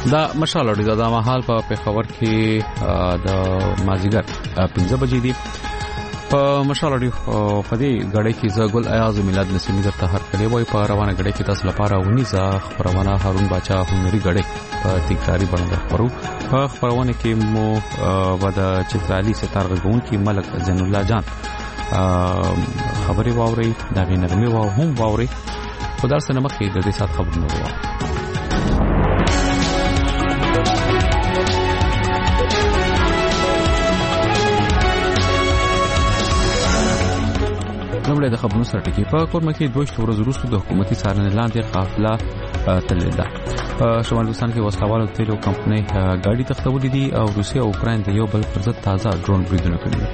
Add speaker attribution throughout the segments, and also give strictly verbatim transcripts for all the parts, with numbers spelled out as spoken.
Speaker 1: دا مشال اوري دا مهال په پیښور کې د مازیګر پنځه بجې دي. په مشال اوري په دې غړې کې زګل ایاز میلاد نسیمی درته هر کړي وای په روانه غړې کې تاسو لپاره ونیزه خبرونه هارون باچا هنري غړې په تکراری باندې خبرو. په خبرونه کې مو ودا چترالي ستاره غون کې ملک زین الله جان خبري واوري دا غنرمي واو هم واوري خدای سره مخې د دې سات خبرونه وو. نو د خبرونو سره ټکی په کورمه کې دوه ورځې وروسته د حکومتي څارنې لاندې قافله تللې ده. په شمال وزستان کې وسلوالو تیلو کمپنۍ ګاډي تختولې دي او روسیا او اوکراین د یو بل پر ضد تازه ډرون بریدونه کړي دي.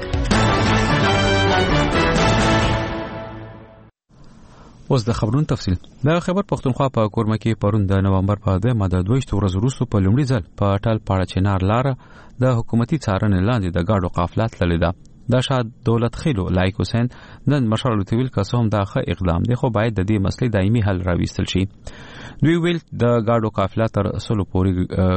Speaker 1: اوس د خبرونو تفصیل. د خبر پښتونخوا په کورمه کې پرون د نومبر په دوه د دوه ورځې وروسته په لومړي ځل په ټال پاړه چنار لار د حکومتي څارنې لاندې د ګاډو قافله تللې ده. دا شاد دولت خیلو لایق حسین نن مشال تویل قسم دا ښه اقدام دی خو باید د دې مسلې دایمي حل راوستل شي. دوی ویل د گاډو قافله تر سلو پوري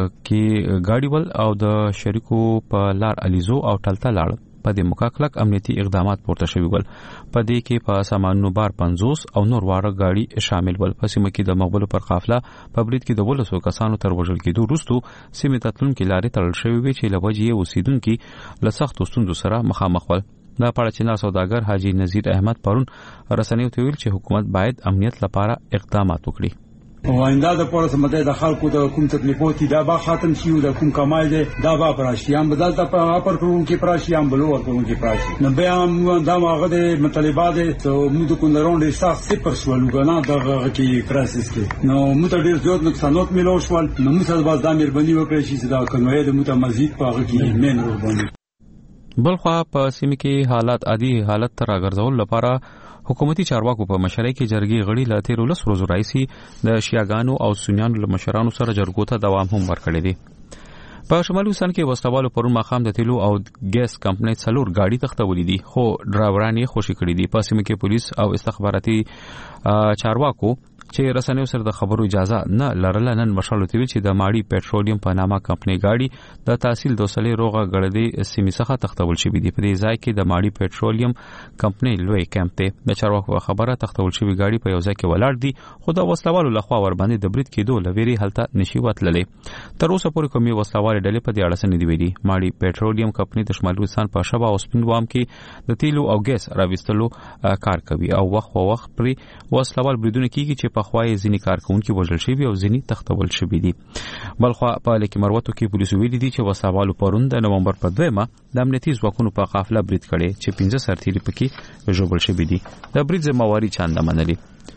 Speaker 1: کې گاډي ول او د شریکو په لار الیزو او ټلته لاړ. په دې مکاکلک امنیتي اقدامات پورته شوي ول. په دې کې په سامانونو بار پنځوس او نور واره گاډي شامل ول. په سیمه کې د مغولو پر قافله په برید کې د ولسو کسانو تر وژل کېدو وروسته سیمه تتلون کې لارې تړل شوې وي چې لوجې اوسیدونکو له سختو ستونزو سره مخامخ ول. دا پاړه چنار سوداګر حاجی نذیر احمد پرون رسنیو ته ویل چې حکومت باید امنیت لپاره اقدامات وکړي.
Speaker 2: واندا د پوره سمته د خلکو د کوم تکلیفوتی دا با ختم شي او د کوم کمای دی دا با پراشیام بدل ته په اپر کوم کې پراشیام بلو ور کوم کې پراشي نو بیا دا ماغه د مطالبات ته موږ د کوندرون د سخت صفر شول غنا دغه کې کرایسس کې نو موږ ډیر زیات نقصانات ملو شول نو موږ باز د مهرباني وکړئ چې دا کنوې د متمزید په هغه کې مين ور باندې.
Speaker 1: بلخوا په سیمه کې حالات عادي حالت تر راګرځول لپاره حکومتي چارواکو په مشرۍ کې جرګې غړي لا تیر ولس روز راځي د شیاګانو او سنیانو له مشرانو سره جرګو ته دوام هم ورکړي دي. په شمالي وزستان کې وسلوالو پرون مخام د تیلو او ګیس کمپنۍ څلور ګاډي تختولې دي خو ډرایوران یې خوشي کړي دي. په سیمه کې پولیس او استخباراتي چارواکو چې رسنیو سره د خبرو اجازه نه لرله نن مشال تویل چې د ماړي پېټرولیم په نامه کمپنۍ ګاډي د تحصیل دوسلې روغه غړدي سیمې څخه تختول شوې دي. په دې ځای کې د ماړي پېټرولیم کمپنۍ لوی کیمپ ته د چارواکو خبره تختول شوې ګاډي په یو ځای کې ولاړ دي خو د وسلوالو لخوا ور باندې د برید کېدو لويري هلته نشي وتللې. تر اوسه پورې کومي وسلوال ډلې په دې اړه سن دی ویلي. ماړي پېټرولیم کمپنۍ د شمالي وزستان په شبا او سپینوام کې د تیلو او ګیس راوستلو کار کوي او وخت په وخت پر وسلوال بریدونه کیږي چې په خوای ځینی کارکونکو وژل شوی او ځینی تختول شوی دي. بلخوا په لکه مروتو کې پولیسو ویلي دي چې وسلوالو پرون د نومبر په دویمه د امنیتي ځواکونو په قافله برید کړي چې پنځه سرتیري پکې وژل شوی دي. د برید ذمہواری چاند منلي.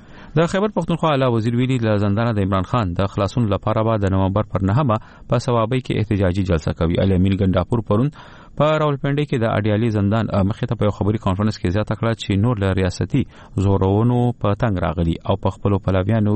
Speaker 1: د خیبر پښتونخوا اعلی وزیر ویلي له زندان د عمران خان د خلاصون لپاره به د نومبر پر نهمه په ثوابي کې احتجاجي جلسه کوي. الامین ګنداپور پرون په راولپنډي کې د اډیالي زندان مخې ته په خبري کانفرنس کې زیاته کړه چې نور له ریاستي زورونو په تنګ راغلي او په خپل پلاویانو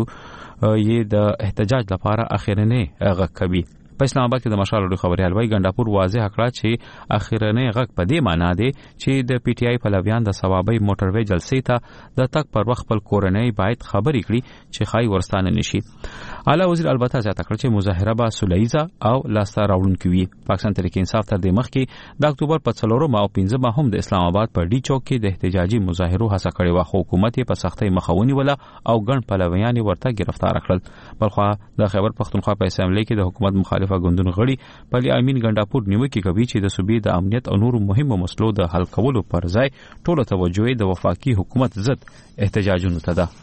Speaker 1: یې د احتجاج لپاره اخیرنه غږ کوي. په اسلام آباد کې د مشال اوري خبري حلوي ګنداپور واضح کړه چې اخیرنه غږ په دې معنی دی چې د پی ټ آی پلاویان د ثوابي موټروي جلسې ته د تک پر وخت خپل کورنۍ باید خبرې کړي چې خای ورستانه نشي. اعلی وزیر البته زیاته کړه چې مظاهره به سولهیزه او لاسته راوړونکې وي. پاکستان تحریک انصاف تر دې مخکې د اکتوبر په څلورمه او پنځمه هم د اسلام آباد په ډي چوک کې د احتجاجي مظاهرو هڅه کړې و خو حکومت یې په سختۍ مخاوني ولا او ګڼ پلاویان ورته گرفتار کړل. بلخوا د خیبر پښتونخوا په اسمبلی کې د حکومت مخالف غوندونو غړي په الامین ګنداپور نیوکه کوي چې د صوبې د امنیت او نورو مهمو مسلو د حل کولو پر ځای ټول توجه د وفاقي حکومت ضد احتجاجونو ته ده.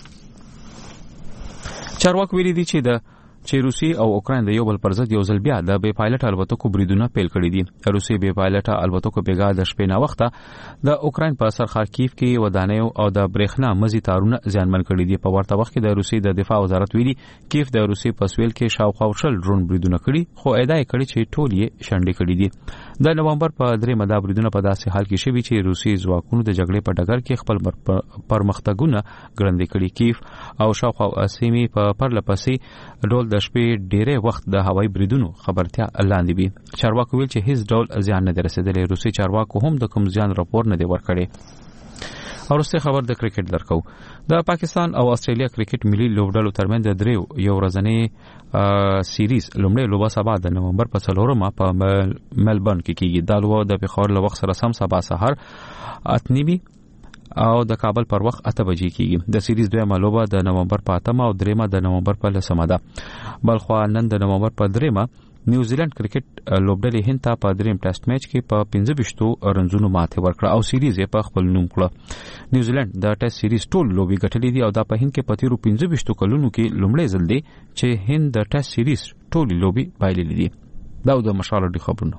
Speaker 1: چارواکو ویلي دي چې د چې روسي او اوکراین د یو بل پر ضد یو ځل بیا د بې پایلټ الوتکو بریدونه پیل کړي دي. روسي بې پایلټ الوتکو بیګا د شپې نه وخته د اوکراین په سر خارکیف کې ودانیو او د برېښنا مزي تارونه ځانمن کړي دي. په ورته وخت کې د روسي د دفاع وزارت ویلي کیف د روسي په سویل کې شاوخوا شل ډرون بریدونه کړي خو ادعا کړي چې ټول یې شنډې کړي دي. د نومبر په درې مدا بریدونه په داسې حال کې شوي چې روسي ځواکونو د جګړې په ډګر کې خپل پرمختګونه ګړندې کړي. کیف او شاوخوا سیمې په پرلپسې ډول د شپې ډېر وخت د هوایي بریدونو خبرتیا لاندې وي. چارواکو ویل چې هیڅ ډول زیان نه رسیدلی. روسي چارواکو هم د کوم زیان راپور نه دی ورکړی. ورسته خبر د کرکټ درکو. د پاکستان او استرالیا کرکټ ملي لوبډلو ترمنځ د دریو یو ورځنی سیریز لومړی لوبه سبا د نومبر په څلورمه په ملبورن کې کیږي. دا لوبه د پېښور له وخت سره سم سبا سحر اتنیبي او د کابل پر وخت اته بجې کیږي. د سیریز دویمه لوبه د نومبر په اتمه او دریمه د نومبر په لسمه ده. بلخو نن د نومبر په دریمه نیوزیلند کرکټ لوبډلې هند ته په دریم ټیسټ میچ کې په پنځه ویشتو رنزونو ماته ورکړه او سیریز یې په خپل نوم کړه. نیوزیلند د ټیسټ سیریز ټول لوبي ګټلې دي او دا په هند کې په تیرو پنځه ویشتو کلونو کې لومړی ځل دی چې هند د ټیسټ سیریز ټول لوبي بایللې دي. دا د مشال د خبرونو.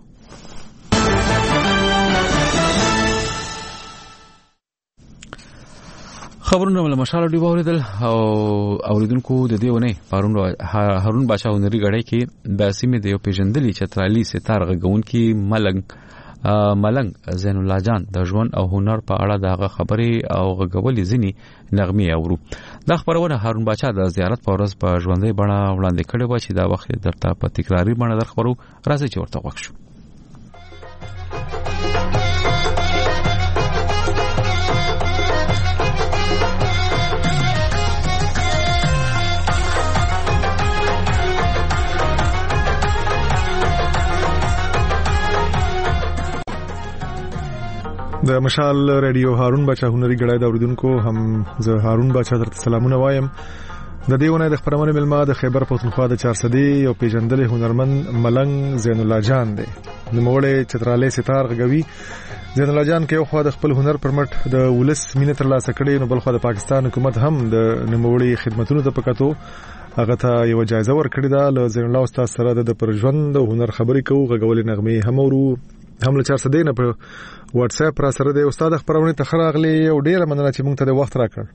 Speaker 1: خبرونه ول مشال دی اوریدل او اوریدونکو د دیونه پرون هارون بادشاہ هنري غړی کې د سیمې د یو پیژندلي چترالي ستار غون کې ملنګ ملنګ زین الله جان د ژوند او هنر په اړه دغه خبرې او غوولې ځنی نغمه اورو. د خبرونه هارون بادشاہ د زیارت په ورځ په ژوندۍ بڼه وړاندې کړي و چې دا وخت درته په تکراری بڼه در خبرو راځي چې ورته وښو.
Speaker 3: د مشال رادیو هارون بچا هنري غړای د اوریدونکو هم زه هارون بچا درته سلامونه وایم. د دیونه د خبرونه ملما د خیبر پښتونخوا د چار صدی یو پیژندل هنرمند ملنګ زین الله جان دی. د موړې چتراله ستار غوي زین الله جان کې خو د خپل هنر پر مټ د ولس مینه تر لاسه کړي نو بل خو د پاکستان حکومت هم د نوموړي خدماتونو ته پکاتو هغه ته یو جایزه ورکړه. دا ل زین الله استاد سره د پر ژوند او هنر خبرې کوو غوولې نغمه هم ورو هم له چار صدی نه په واتس اپ را سره د استاد خبرونه تخراغلی او ډیره مننه چې مونږ ته د وخت راکړ.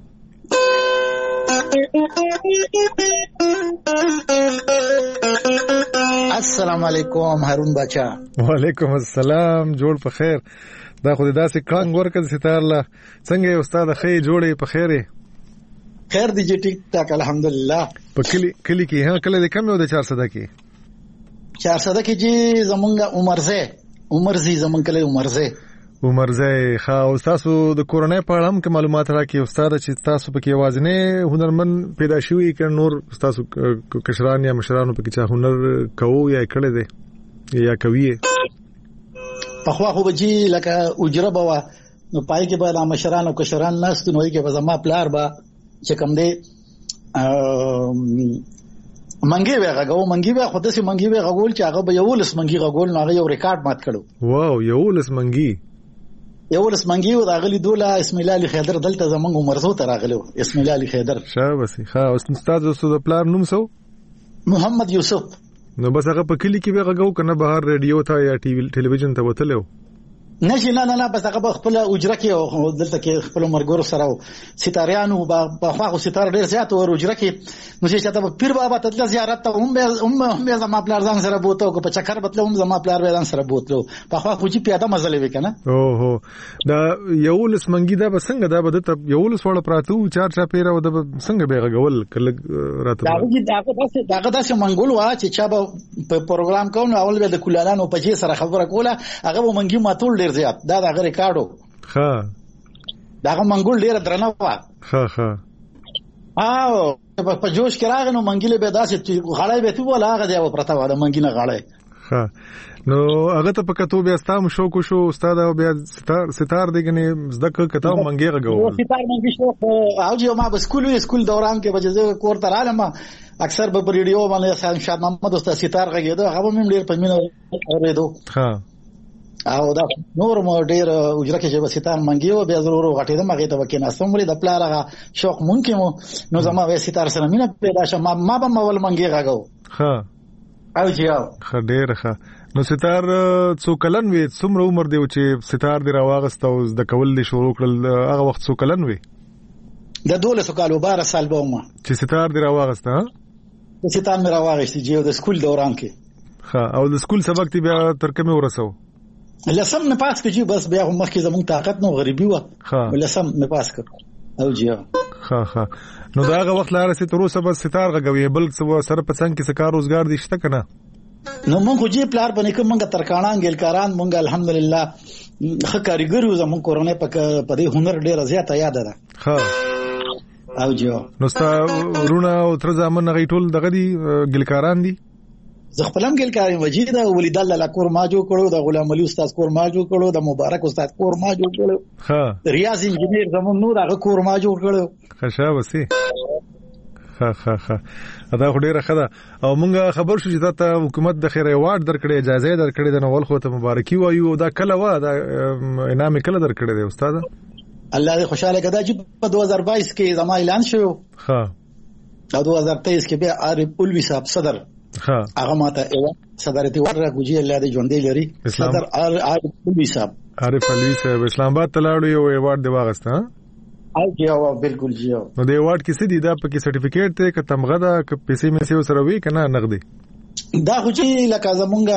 Speaker 4: السلام علیکم هارون بچا.
Speaker 3: وعلیکم السلام. جوړ په خیر. دا خو داسې کانګ ورکړ ستار له څنګه استاد خې جوړې په خیره
Speaker 4: خیر دی چې ټیک ټاک الحمدلله. په
Speaker 3: کلی کلی کې ها کله د کم یو د چار صدی کې
Speaker 4: چار صدی کې چې زمونږ عمر زه عمر زی زمون کله عمر زه
Speaker 3: عمر زه خا استاد د کورونای په اړه هم معلومات راکې استاد چې تاسو پکې وازنه هنرمن پیدا شوی ک نور استاد کشران یا مشرانو پکې چا هنر کوو یا کړه دي یا کوي
Speaker 4: په خو خو بجی لکه اجره بوا نو پای کې به د مشرانو کشران ناس نو کې به زما پلار با چې کوم دی منګي وغه غو منګي وغه خود سي منګي وغه غول چې هغه به یو لس منګي غول نو هغه یو ریکارډ مات کړو.
Speaker 3: واو یو لس منګي
Speaker 4: یو لس منګي او راغلي دوله اسم الله علي خیدر دلته زمونږ عمر زو ته راغلو اسم الله علي خیدر
Speaker 3: شابسي ها استاد استاد پلار نوم سو
Speaker 4: محمد یوسف.
Speaker 3: نو بس هغه په کلی کې وغه غو کنه بهر رادیو ته یا ټي وي ټلویزیون ته وتلو
Speaker 4: نشي نه نه نه بس هغه خپل اجره کې دلته کې خپل مرګور سره ستاریانو په خواغه ستاره ډیر زیات او اجره کې نو چې چاته پیر بابا ته زیارت ته هم هم هم زما پلار ځان سره بوته او په چکر بتلو هم زما پلار ځان سره بوتلو په خواغه چې پیاده مزلې وکنه.
Speaker 3: او هو دا یو لس منګي دا بسنګ دا بده ته یو لس وړ پراتو چار چا پیره و د څنګه به غول کله راته
Speaker 4: دا دا دا دا چې منګول وا چې چا په پروګرام کوو اول به د کولانو په چې سره خبره کوله هغه منګي ماتول زیات دا د ریکارډو
Speaker 3: ها
Speaker 4: دا منګول ډیر درنه وا
Speaker 3: ها ها
Speaker 4: او په جوش کې راغ نو منګیله به داسې غړای به تو ولا هغه دی پرتا و د منګینه غړای
Speaker 3: ها نو هغه ته پکاتو بیا ستام شو کو شو استاد او بیا ستار ستار دیګنه زده کتاو منګي غو
Speaker 4: ستار منګي شو او جو ما په سکول سکول دوران کې بجزه کور تر عالم اکثر په ریډیو باندې شاد محمد استاد ستار غږیدو هغه هم ډیر په مینه اوریدو
Speaker 3: ها
Speaker 4: او دا نور مو ډیر اجره کې چې وسیتان منګیو بیا ضرور غټې د مغه ته وکینه سموري د پلارغه شوق مونږ مو نو زما وسیتار سره مینه پیدا شم ما به مول منګي غاغو
Speaker 3: ها
Speaker 4: او جیاو
Speaker 3: خډیر ښه نو ستار څو کلن وي څومره عمر دی چې ستار دی راوغست او د کول دي شروع کړل هغه وخت څو کلن وي
Speaker 4: د دولس کالو بار سال به ما
Speaker 3: چې ستار دی راوغست ها
Speaker 4: ستار مې راوغست چې د سکول دوران کې
Speaker 3: ها او د سکول سبق تی بیا تر کومه ورسو
Speaker 4: لسم نه پاس کړي بس بیا هم مخکې زموږ طاقت نو غریبي و لسم نه پاس کړ او جیا
Speaker 3: ها ها نو داغه وخت لاره سي تر اوسه بس ستار غوي بل څه سره په څنګه کې سکار روزګار دي شته کنه
Speaker 4: نو مونږ چې پلار باندې کوم مونږ ترکاڼان ګلکاران مونږ الحمدلله ښه کاریګر یو زموږ کورونه په دې هنر ډیره زیاته یاد ده.
Speaker 3: ها
Speaker 4: او جو
Speaker 3: نو ستا ورونه او تر زمون غي ټول دغه دي ګلکاران دي؟
Speaker 4: زه خپلم ګلکار وجید او ولید الله کور ما جوړ کړو، د غلام علي استاد کور ما جوړ کړو، د مبارک استاد کور ما جوړ کړو. ها ریاض انجینیر زمون نور هغه کور ما جوړ کړو.
Speaker 3: خشه وسی ها ها ها دا ډیره ښه ده. او مونږ خبر شو چې ته حکومت د خیر ایوارډ درکړې، اجازه درکړې، د نوول خو ته مبارکي وایو. دا کله و دا انعام کله درکړې دی استاد؟
Speaker 4: الله دې خوشاله کړه چې په دوه هزار بایس کې زما اعلان شو.
Speaker 3: ها
Speaker 4: او دوه هزار تیئیس کې بیا عارف الوی صاحب صدر
Speaker 3: ها
Speaker 4: هغه ماته صدرتي ورغه ګوجي الله دې ژوندې لري. صدر عارف الوی صاحب
Speaker 3: عارف الوی صاحب اسلام آباد تلاړو یو ایوارډ دی واغسته.
Speaker 4: او جواب بالکل جواب.
Speaker 3: نو د ایوارډ کې څه دي؟ دا پکې سرټیفیکیټ ته ک تمغه دا ک پیسې مې سره سره وی کنه نغدي؟
Speaker 4: دا خو چې لکه زمونږ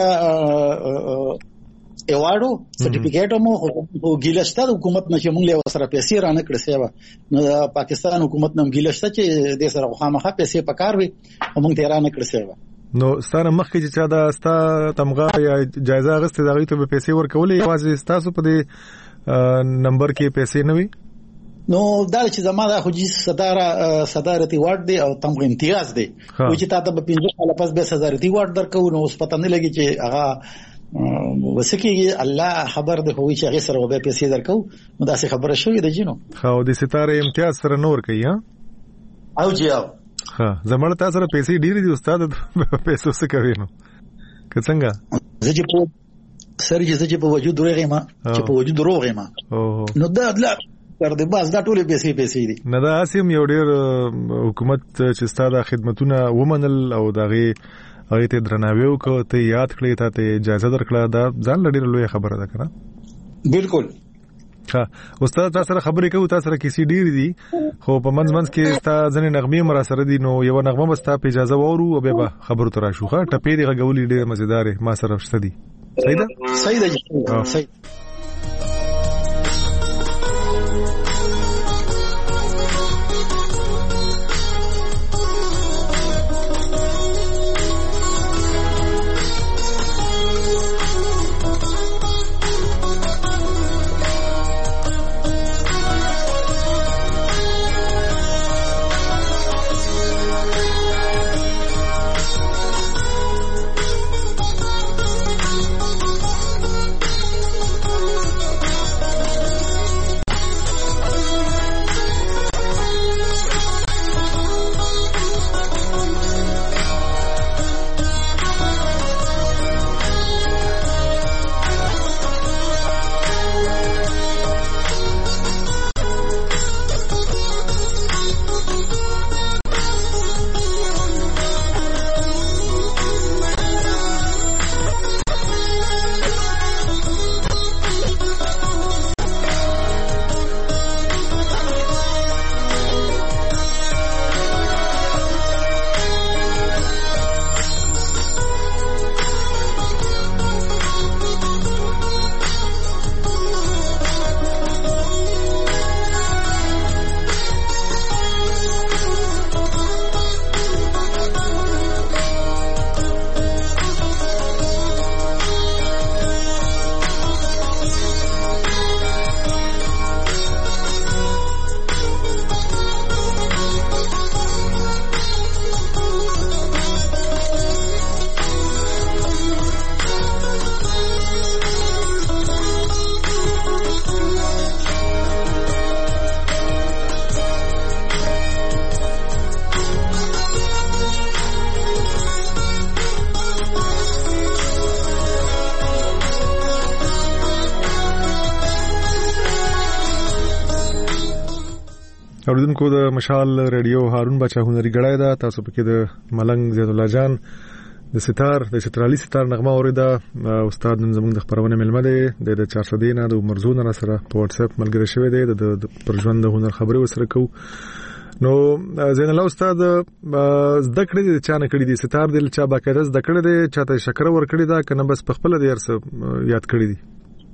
Speaker 4: ایوارډو سرټیفیکیټ مو خو ګیلشته حکومت نشي مونږ له سره پیسې را نه کړې سیوا. نو پاکستان حکومت نم ګیلشته چې د سره خامخا پیسې پکار وي مونږ ته را نه کړې سیوا. نو
Speaker 3: ستاره مخکې چې چا دا ستا تمغه یا جایزه غسته دا غي ته پیسې ورکولې واځي تاسو په دې نمبر کې پیسې نه وي؟
Speaker 4: نو دا چې زما دا خو جی صداره صدارتي وارد دی او تمغه امتیاز دی او چې تاسو په پنځه کال پس به صدارتي وارد درکو نو اوس پته نه لګي چې هغه وسکیږي. الله خبر دی خو چې هغه سره به پیسې درکو نو دا څه خبره شوې ده جنو.
Speaker 3: خو د ستاره امتیاز سره نور کوي ها
Speaker 4: او جی او
Speaker 3: ها زمړ تاسو سره پیسې ډېری دي استاد پیسې څه کوي نو که څنګه
Speaker 4: زه چې په سر چې چې په وجود دروغه ما چې په وجود دروغه ما نو دا لا تر دې باز دا ټولې پیسې پیسې دي.
Speaker 3: نه دا اسیم یو ډېر حکومت چې ستاسو خدمتونه ومنل او دغه هغه ته درناوی وکړ ته یاد کړی ته اجازه درکړه دا ځان لډیر لوی خبره ده کنه.
Speaker 4: بالکل
Speaker 3: ها استاد تاسو سره خبرې کوي تاسو سره کیسې ډېری دي خو په منځ منځ کې تاسو ځنې نغمې مرا سره دي نو یو نغمه بس تاسو په اجازه وورو او به خبرو تر شوخه ټپې دی غولې ډېر مزیدار ما سره شته دي. صحیح ده
Speaker 4: صحیح ده صحیح.
Speaker 3: اوریدونکو د مشال ریډیو هارون بچا هنري غړای دا تاسو پکې د ملنګ زید الله جان د ستار د چترالي ستار نغمه اوریدا استاد نن زموږ د خبرونه ملمه ده د چار سو دینه د مرزون سره په واتس اپ ملګری شوی دی د پرژوند د هنر خبري وسره کو. نو زین الله استاد زده کړی د چانه کړی دي ستار د چا باقاعده زده کړی دی چاته شکر ور کړی دا کنه بس په خپل د ارس یاد کړی دي؟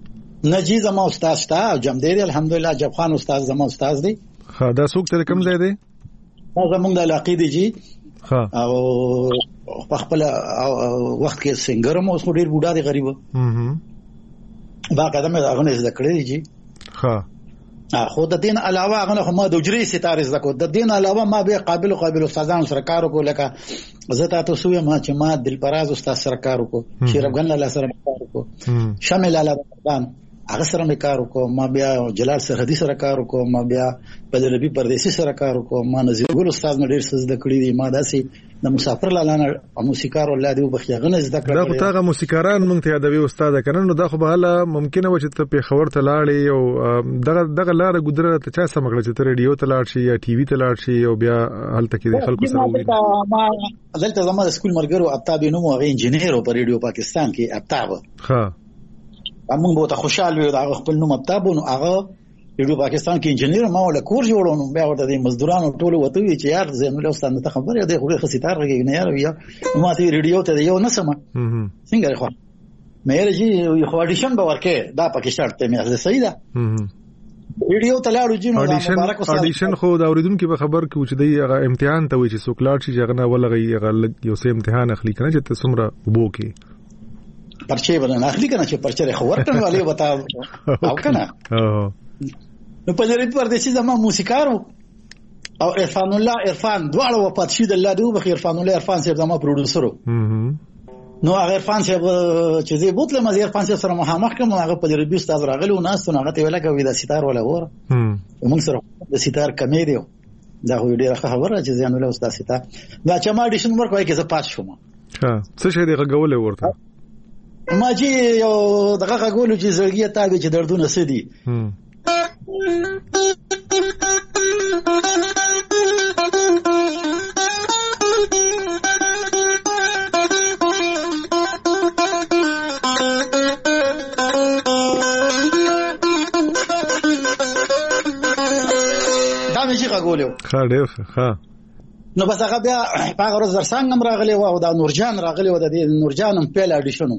Speaker 4: نجی زما استاد شتا جمدیر الحمدلله جب خان استاد زما استاد دی.
Speaker 3: ها دا څوک ته کوم ځای دی؟
Speaker 4: دا زمونږ د علاقې دی جی.
Speaker 3: ها
Speaker 4: او په خپل وخت کې سنگر مو اوس ډیر بوډا دی غریب با قدم هغه نه زده کړی دي
Speaker 3: ها
Speaker 4: خو د دین علاوه هغه ما د اجري ستاره زده کو د دین علاوه ما به قابل قابل استادان سره کار وکړ لکه زه تاسو سوې ما چې ما دلپراز استاد سره کار وکړ شیرغن لاله سره کار وکړ شامل لاله هغه سره مې کار وکړ ما بیا جلال سرحدي سره کار وکړ ما بیا بدربي پردیسي سره کار وکړ ما نذیر ګل استاد نه ډیر څه زده کړی دي ما داسې د مسافر لاله موسیقار الله دی وبخي غنه زده کړی
Speaker 3: دا خو تاغه موسیقاران مونږ ته یادوي استاد کنه نو دا خو به هله ممکنه و چې ته په خبر ته لاړې او دغه دغه لار ګذره ته چا سمګړه چې ته ریډیو ته لاړ شي یا ټي وي ته لاړ شي او بیا هلته کې د خلکو سره وګورې
Speaker 4: ما دلته زما د سکول مرګرو ابتاب نو هغه انجینیر په ریډیو پاکستان کې ابتاب
Speaker 3: ها
Speaker 4: موږ به ته خوشاله یو دا خپل نوم ابتاب نو هغه ریډیو پاکستان کې انجینیر ما ول کور جوړونو بیا ورته د مزدورانو ټول وته وی چې یار زینول استاد ته خبره دی خو خو ستاره کې نه یار بیا ما ته ریډیو ته یو نه سم څنګه خو مې رجی خو اډیشن به ورکه دا پکې شرط ته مې صحیح ده ریډیو ته لاړو جنو
Speaker 3: مبارک اوسه اډیشن خو دا اوریدونکو به خبر کې چې دی هغه امتحان ته وی چې سوکلاټ شي هغه نه ولغي هغه یو څه امتحان اخلي کنه چې ته سمره وبو کې
Speaker 4: پرچه بدن اخلي کنه چې پرچه خو ورکړل والی وتا او کنه نو په لري پردیسي زما موسیقارو او عرفان الله عرفان دواړه وفات شي د الله دی وبخیر عرفان الله عرفان صاحب زما پروډوسرو نو هغه عرفان صاحب چې زه بوتله مزه عرفان صاحب سره مخامخ کوم هغه په لري استاد راغلی او ناس ته هغه ته ویل کوي د ستار ولا وره موږ سره د ستار کمیډي دا خو ډیره خبره چې زه نو له استاد ستار دا چې ما اډیشن ورکوي کې زه پات شوم
Speaker 3: ها څه شي دغه غولې ورته
Speaker 4: ما چې یو دغه غولو چې زړګي ته چې دردونه سدي دا مې چې غولو
Speaker 3: ښه ډېر ښه
Speaker 4: نو بس هغه بیا هغه ورځ درسنګ هم راغلی و او دا نورجان راغلی و د نورجان هم پیل اډیشنو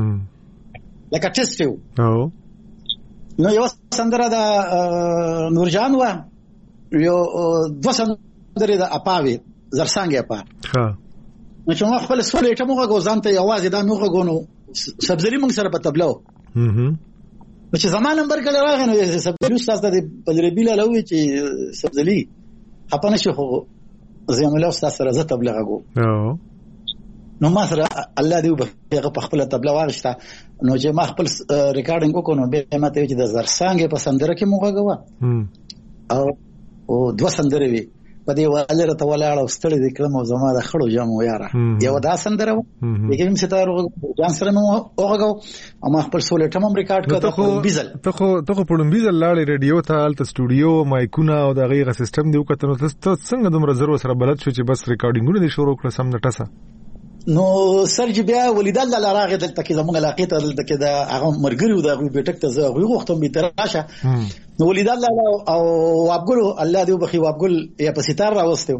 Speaker 4: لکه ټیسټ یو
Speaker 3: او
Speaker 4: نو یو سندره د نورجان و یو دو سندره د اپاوي زرسنګ اپا
Speaker 3: ها
Speaker 4: نو چې ما خپل سولې ته موږ غوځان ته یوازې دا موږ غونو سبزري موږ سره په تبلو
Speaker 3: هم
Speaker 4: چې زمان نمبر کله راغی نو سبزري استاد د بدربي له لوي چې سبزري خپنه شو زه مله استاد سره زه تبلیغ غو
Speaker 3: او
Speaker 4: نو ما سره الله دی په په خپل تبلیغ واغشته نو چې ما خپل ریکارډینګ وکړو نو به ما ته چې د زرسانګ په سندره کې موږ غوا او او دوه سندره وی په دې والره ته ولاړ او ستړي د کلم او زما د خړو جامو یاره یو دا سندره و لیکن ستاره جان سره مو اوغه او ما خپل سولې ټم ریکارډ کړو بیزل
Speaker 3: ته خو ته خو په بیزل لاړې ریډیو ته الته سټوډیو مایکونه او د غیغه سیستم دی وکړو ته څنګه دومره ضرور سره بلد شو چې بس ریکارډینګونه دي شروع کړل سم نټسه
Speaker 4: نو سرج بیا ولیدل لا راغې دلته کې زموږ علاقې ته دلته کې دا هغه مرګریو دا غو بیٹک ته زه غو وختم به تراشه نو ولیدل لا او وابګل الله دې وبخي وابګل یا په ستار راوستو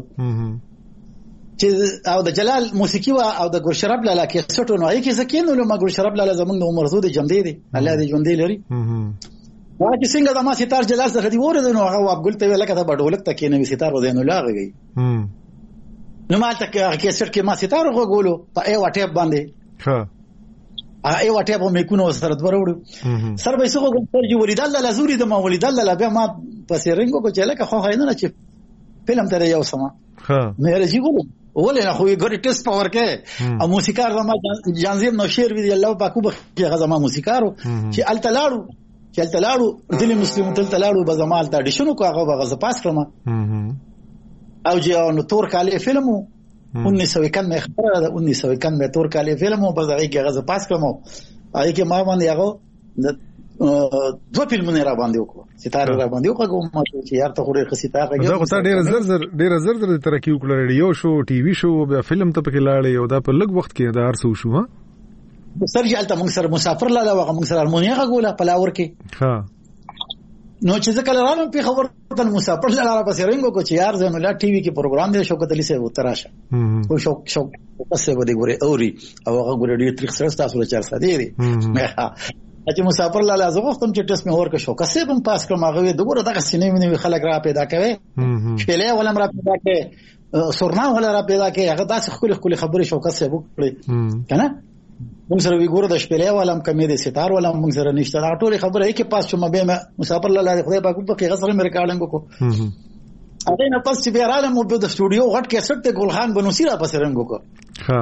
Speaker 4: چې او د جلال موسیقي او د ګورشراب لاله کې سټو نو کې زکینو له ما ګورشراب لاله زموږ د عمر زود جمدې دي الله دې ژوندې لري دا چې څنګه د ما ستار جلال سره دی ورته نو هغه وابګل ته لکه دا بډولک ته کې نو ستار ودینو لاغی نو مالته کې کیسټ کې ما ستاره غوګولو په ای واټیپ باندې ها ای واټیپ مې کو نو سره دروړو سر به څنګه کوم چې ولیدل لا زوري د ما ولیدل لا بیا ما پسې رنګو کو چې لکه خو خاینه چې فلم ته یو سما ها مې راځي ګولو ولې نه خو یې ګوري ټیسټ پاور کې او موسیقار ما جانزیر نو شیر وی الله پاکو بخي غزا ما موسیقارو چې التلاړو چې التلاړو دلی مسلمان تلتلاړو بزمال ته ډیشنو کو هغه غزا پاس کړم او جو نو تور کاله فلمو انیس سو اکانوے خبره ده انیس سو اکانوے تور کاله فلمو په ځای کې غزه پاس کړم هغه کې ما باندې هغه دوه فلمونه را باندې وکړو ستاره را باندې وکړو ما چې یار ته خوري ستاره راګو
Speaker 3: دا خو ډېر زر زر ډېر زر زر ترقی وکړه ریډیو شو ټي وي شو بیا فلم ته پکې لاړې او دا په لږ وخت کې دا ارسو شو ها
Speaker 4: سرجال ته موږ سره مسافر لاله هغه موږ سره هارمونیا غوله پلاور کې
Speaker 3: ها
Speaker 4: نو چې ځکه لرانو په خبر ته مسافر لاره پسې رنګو کو چې یار زنه لا ټي وي کې پروګرام دی شوکت علي سه وتراشه او شوک شوک پسې بده ګوري اوري او هغه ګوري ډېر تریخ سره تاسو له چار ساده دي چې مسافر لاله زه وختم چې ټس مې ورکه شو کسه هم پاس کړم هغه دغه دغه سینې مې خلک را پیدا کوي شپېلې ولم را پیدا کوي سورنا ولا را پیدا کې هغه داسې خپل خپل خبرې شوکت سه وکړي کنه موږ سره وی ګوره د شپېلې ولم کمې د ستار ولم موږ سره نشته دا ټول خبره یې کې پاس شو مبه مسافر الله خدای پاک په کې غسر مې ریکارډینګ وکړو هغه نه پاس چې بیا رااله مو په سټوډیو غټ کیسټ ته ګلخان بنوسی را پس رنګ وکړو ها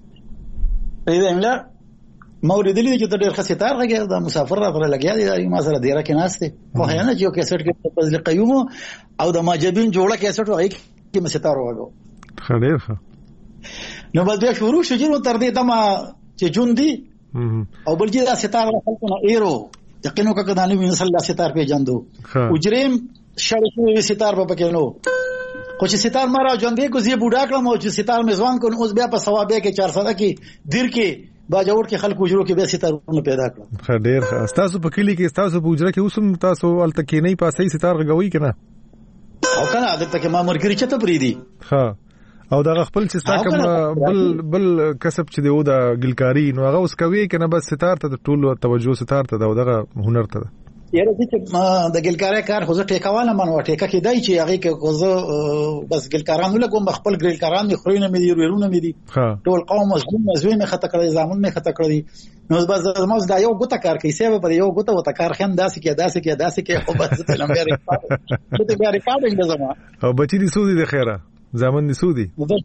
Speaker 4: پیدا املا مورید دې چې ډېر خسیتار راګي دا مسافر را پر لګیا دی ما سره ډیره کې ناشته خو نه چې یو کیسټ کې په ځل قیوم او د ماجبین جوړه کیسټ وایي کې مستار وګو خډیر ښه نو بل بیا شروع شو چې تر دې دمه چې جون دی او بل چې دا ستار خلکو نه ایرو یقینو کا کدانې ویني صلی الله ستار په جاندو اجریم شړې ستار په پکې نو خو چې ستار مارا جون دی کو زی بوډا کړم او چې ستار میزوان کو اوس بیا په ثوابه کې چار سو کې دیر کې باجوړ کې خلکو اجرو کې به ستارونه پیدا کړل خډیر ښه تاسو په کلی کې تاسو په اجره کې اوسم تاسو ولته کې نه پاسې ستار غوي کنه او کنه عادت ته ما مرګري چته پری دي ها او دا خپل چې ستا کوم بل بل کسب چې دی او دا ګلکاری نو هغه اوس کوي کنه بس ستار ته ټول توجه ستار ته دا دغه هنر ته یاره چې د ګلکاری کار خو زه ټیکاواله منو ټیکا کې دای چې هغه کې خو زه بس ګلکارانو له کوم خپل ګلکاران مې خورینه مې دی ورونه مې دي ټول قوم مزمن مزوی مې خطا کړی زامن مې خطا کړی نو بس موږ دا یو ګوته کار کوي سبب پر یو ګوته وته کار خیم داسې کې داسې کې داسې کې خو بس ته لمبه ریکارډ ته بیا ریکارډینګ د زما او بچی دي سودی د خیره زامن دي سودی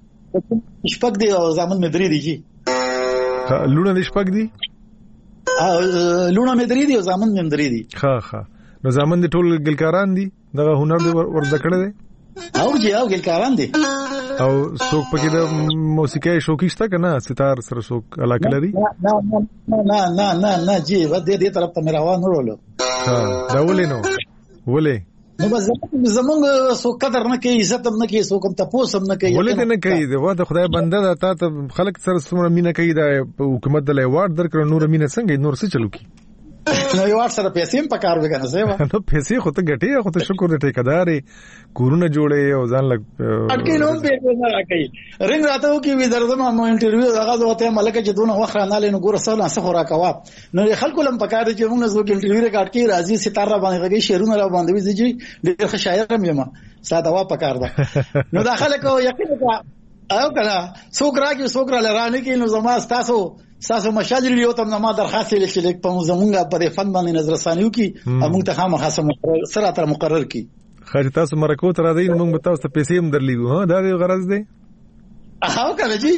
Speaker 4: شپږ دی او زامن مې درې دي جی لونه دي شپږ دي لونه مې درې دي او زامن مې درې دي ها ها نو زامن دي ټول ګلکاران دي دغه هنر دي ورته کړی دي او جی او ګلکاران دي او څوک پکې د موسیقي شوقیسته کنه ستار سره څوک علاقه لري نه نه نه نه نه نه جی ودې دې طرف ته مې روان ورولو ها دا ولې نو ولې نو بس زمونږ څوک قدر نه کوي عزت هم نه کوي څوک هم تاسو هم نه کوي ولې دې نه کوي دا د خدای بنده دا ته خلک سره څومره مینه کوي دا حکومت د لیوارد درکړ نور مینه څنګه نور څه چلو کی نو یو وخت سره پیسې هم پکار وګنه سیوا نو پیسې خو ته ګټي خو ته شکر دې ټیکدارې کورونه جوړې او ځان لګ اټکې نو پیسې نه راکې رنګ راته کی وی درځم مو انټرویو هغه دوته ملک چې دونه وخت نه لینو ګور سره څه خورا کوا نو خلکو لم پکار چې موږ زو کې انټرویو ریکارډ کې راځي ستاره باندې غږی شعرونه را باندې وځي چې ډېر ښه شاعر هم یم ساده وا پکار ده نو داخله کو یقین کا او کله څوک راګي څوک را لرانه کې نو زما تاسو تاسو مشاجر یو تم ما درخواست لیکل چې په زمونږه په فن باندې نظر ثانیو کې موږ ته هم خاصه سره تر مقرر کی خیر تاسو مرکو تر دې موږ تاسو ته پیسې هم درلیږو ها دا دی غرض دی او کله جی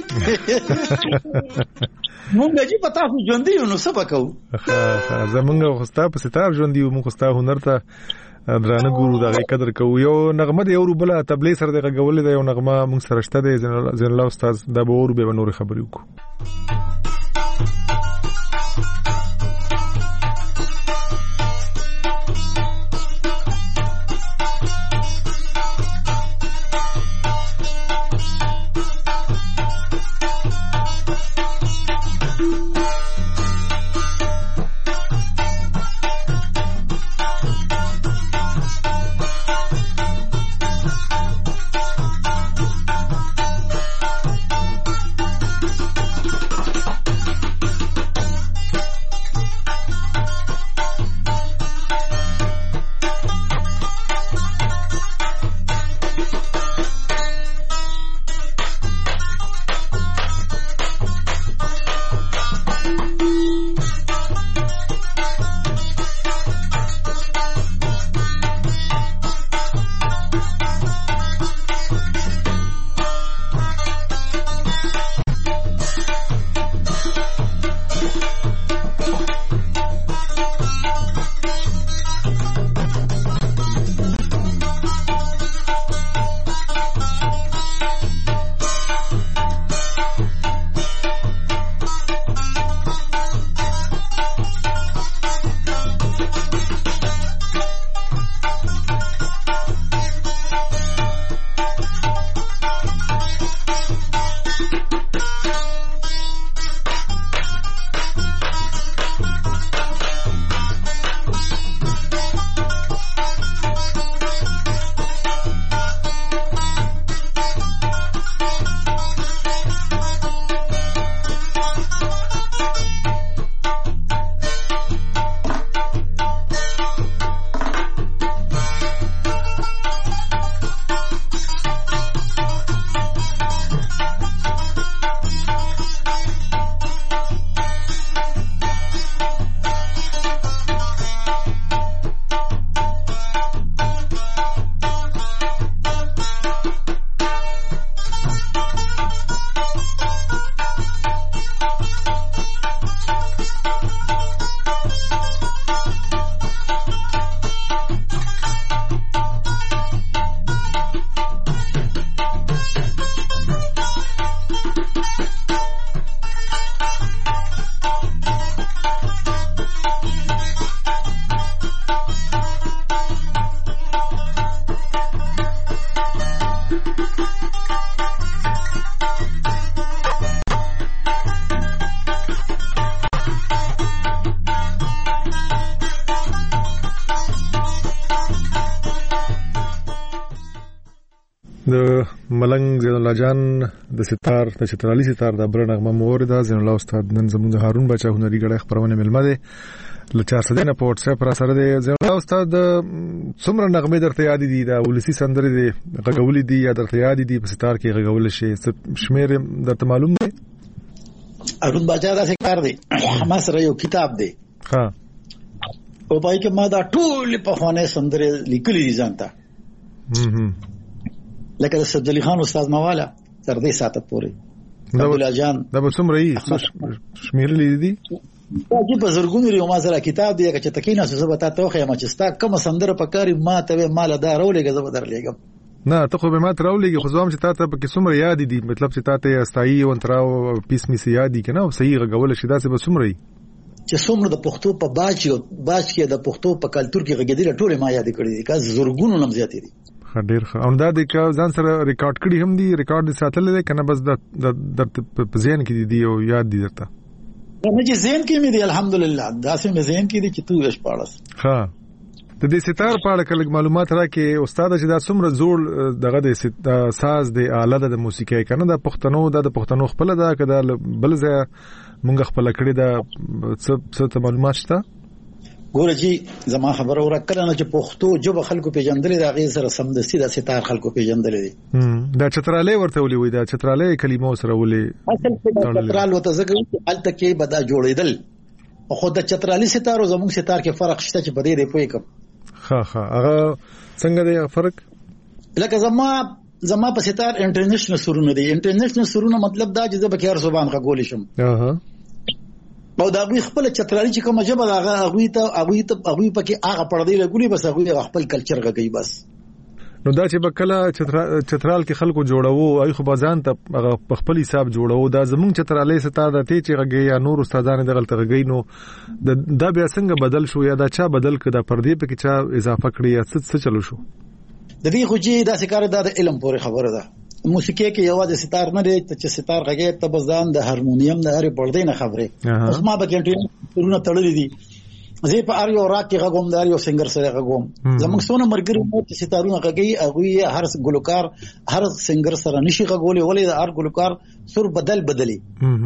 Speaker 4: موږ چې پتا خو ژوند دی نو څه وکاو ها زمونږه خوستا په ستار ژوند دی موږ خوستا هنر ته درانه ګورو دا قدر کوو یو نغمه دی او بل تبلی سره دغه غولې دی یو نغمه موږ سره شته دی زین الله استاد دا به ور به نور خبرې وکړو
Speaker 3: د ملنګ زین الله جان د ستار د چترالي ستار د برنغمه مورده زین الله استاد نن زموږ هارون بچا هنري غړي خبرونه ملمه ده ل چار سده نه په واتس اپ را سره دی زین الله استاد څومره نغمه درته یاد دي د ولسی سندره دي غغول دي یا درته یاد دي په ستار کې غغول شي شمیر درته معلوم دی
Speaker 4: هارون بچا دا څه کار دی ما سره یو کتاب دی
Speaker 3: ها
Speaker 4: او پای کې ما دا ټول په خوانه سندره لیکلي دي ځانته
Speaker 3: هم
Speaker 4: لکه د سید علي خان استاد مواله تر دې ساعت پورې عبد الله جان
Speaker 3: دا به څومره یې شمیر لیدي
Speaker 4: دا چې په زرګونو ریو ما سره کتاب دی چې تکینه څه به تاسو خو ما چې ستا کوم سندره پکاري ما ته مال دا رولېګه زه به درلېګم
Speaker 3: نه ته خو به ما تر ولېګه خو زوم چې تاسو په څومره یاد دي مطلب چې تاسو استایي او تراو پیس می سي یاد دي کنه او صحیح غول شي دا څه به څومره
Speaker 4: چې څومره د پښتو په باج باج کې د پښتو په کلچر کې غږېدل ټول ما یاد کړی دي کا زرګونو نم زیاتې دي
Speaker 3: ډیر ښه او دا د ځان سره ریکارډ کړی هم دي ریکارډ ساتل دي کنه بس د د په ذهن کې دي او یاد دي درته
Speaker 4: نه چې ذهن کې مې دي الحمدلله دا سم ذهن کې دي چې تو وش پاړس
Speaker 3: ها د دې ستار په اړه کله معلومات راکې استاد چې دا څومره زوړ دغه د ساز د آله د موسیقي کنه د پښتنو د پښتنو خپل دا کده بل ځای مونږ خپل کړی دا څه معلومات شته
Speaker 4: ګوره جی زما خبره ورکړه نه چې پښتو جوب خلکو پیژندلې دا غي سره سمدستي د ستار خلکو پیژندلې دي
Speaker 3: دا چتراله ورته ولي وي دا چتراله کلمو سره ولي
Speaker 4: اصل چترال وته زګو الته کې بدا جوړېدل خو د چترالي ستار او زموږ ستار کې فرق شته چې بده دی پوي کوم
Speaker 3: ها ها هغه څنګه دی فرق
Speaker 4: لکه زما زما په ستار انټرنیشنل سرونه دي انټرنیشنل سرونه مطلب دا چې د بکیر زبان غول شم
Speaker 3: اها
Speaker 4: او دا غوي خپل چترالي چې کومه جبه هغه هغه ته هغه ته هغه پکې هغه پردې لګولي بس هغه خپل کلچر غږی بس
Speaker 3: نو دا چې بکله چترال کې خلکو جوړاوه اي خو بازان ته هغه خپل حساب جوړاوه دا زمونږ چترالي ستا د تی چې غږی یا نور استادانه د غلط غږی نو دا بیا څنګه بدل شو یا دا چا بدل کړه پردې پکې چا اضافه کړی یا څه چلو شو
Speaker 4: د دې خو چې دا څه کار د علم پورې خبره ده موسیقي کې یوازې ستار نه دی چې ستار غږی ته بزان د هارمونیم د هر پردې نه خبره اوس ما به کنټرول ورونه تړلې دي زه په اړ یو راک کې غووم د یو سنگر سره غووم زموږ څونه مرګري مو چې ستارونه غږی هغه هر ګلوکار هر سنگر سره نشي غوولې ولې د هر ګلوکار سر بدل بدلی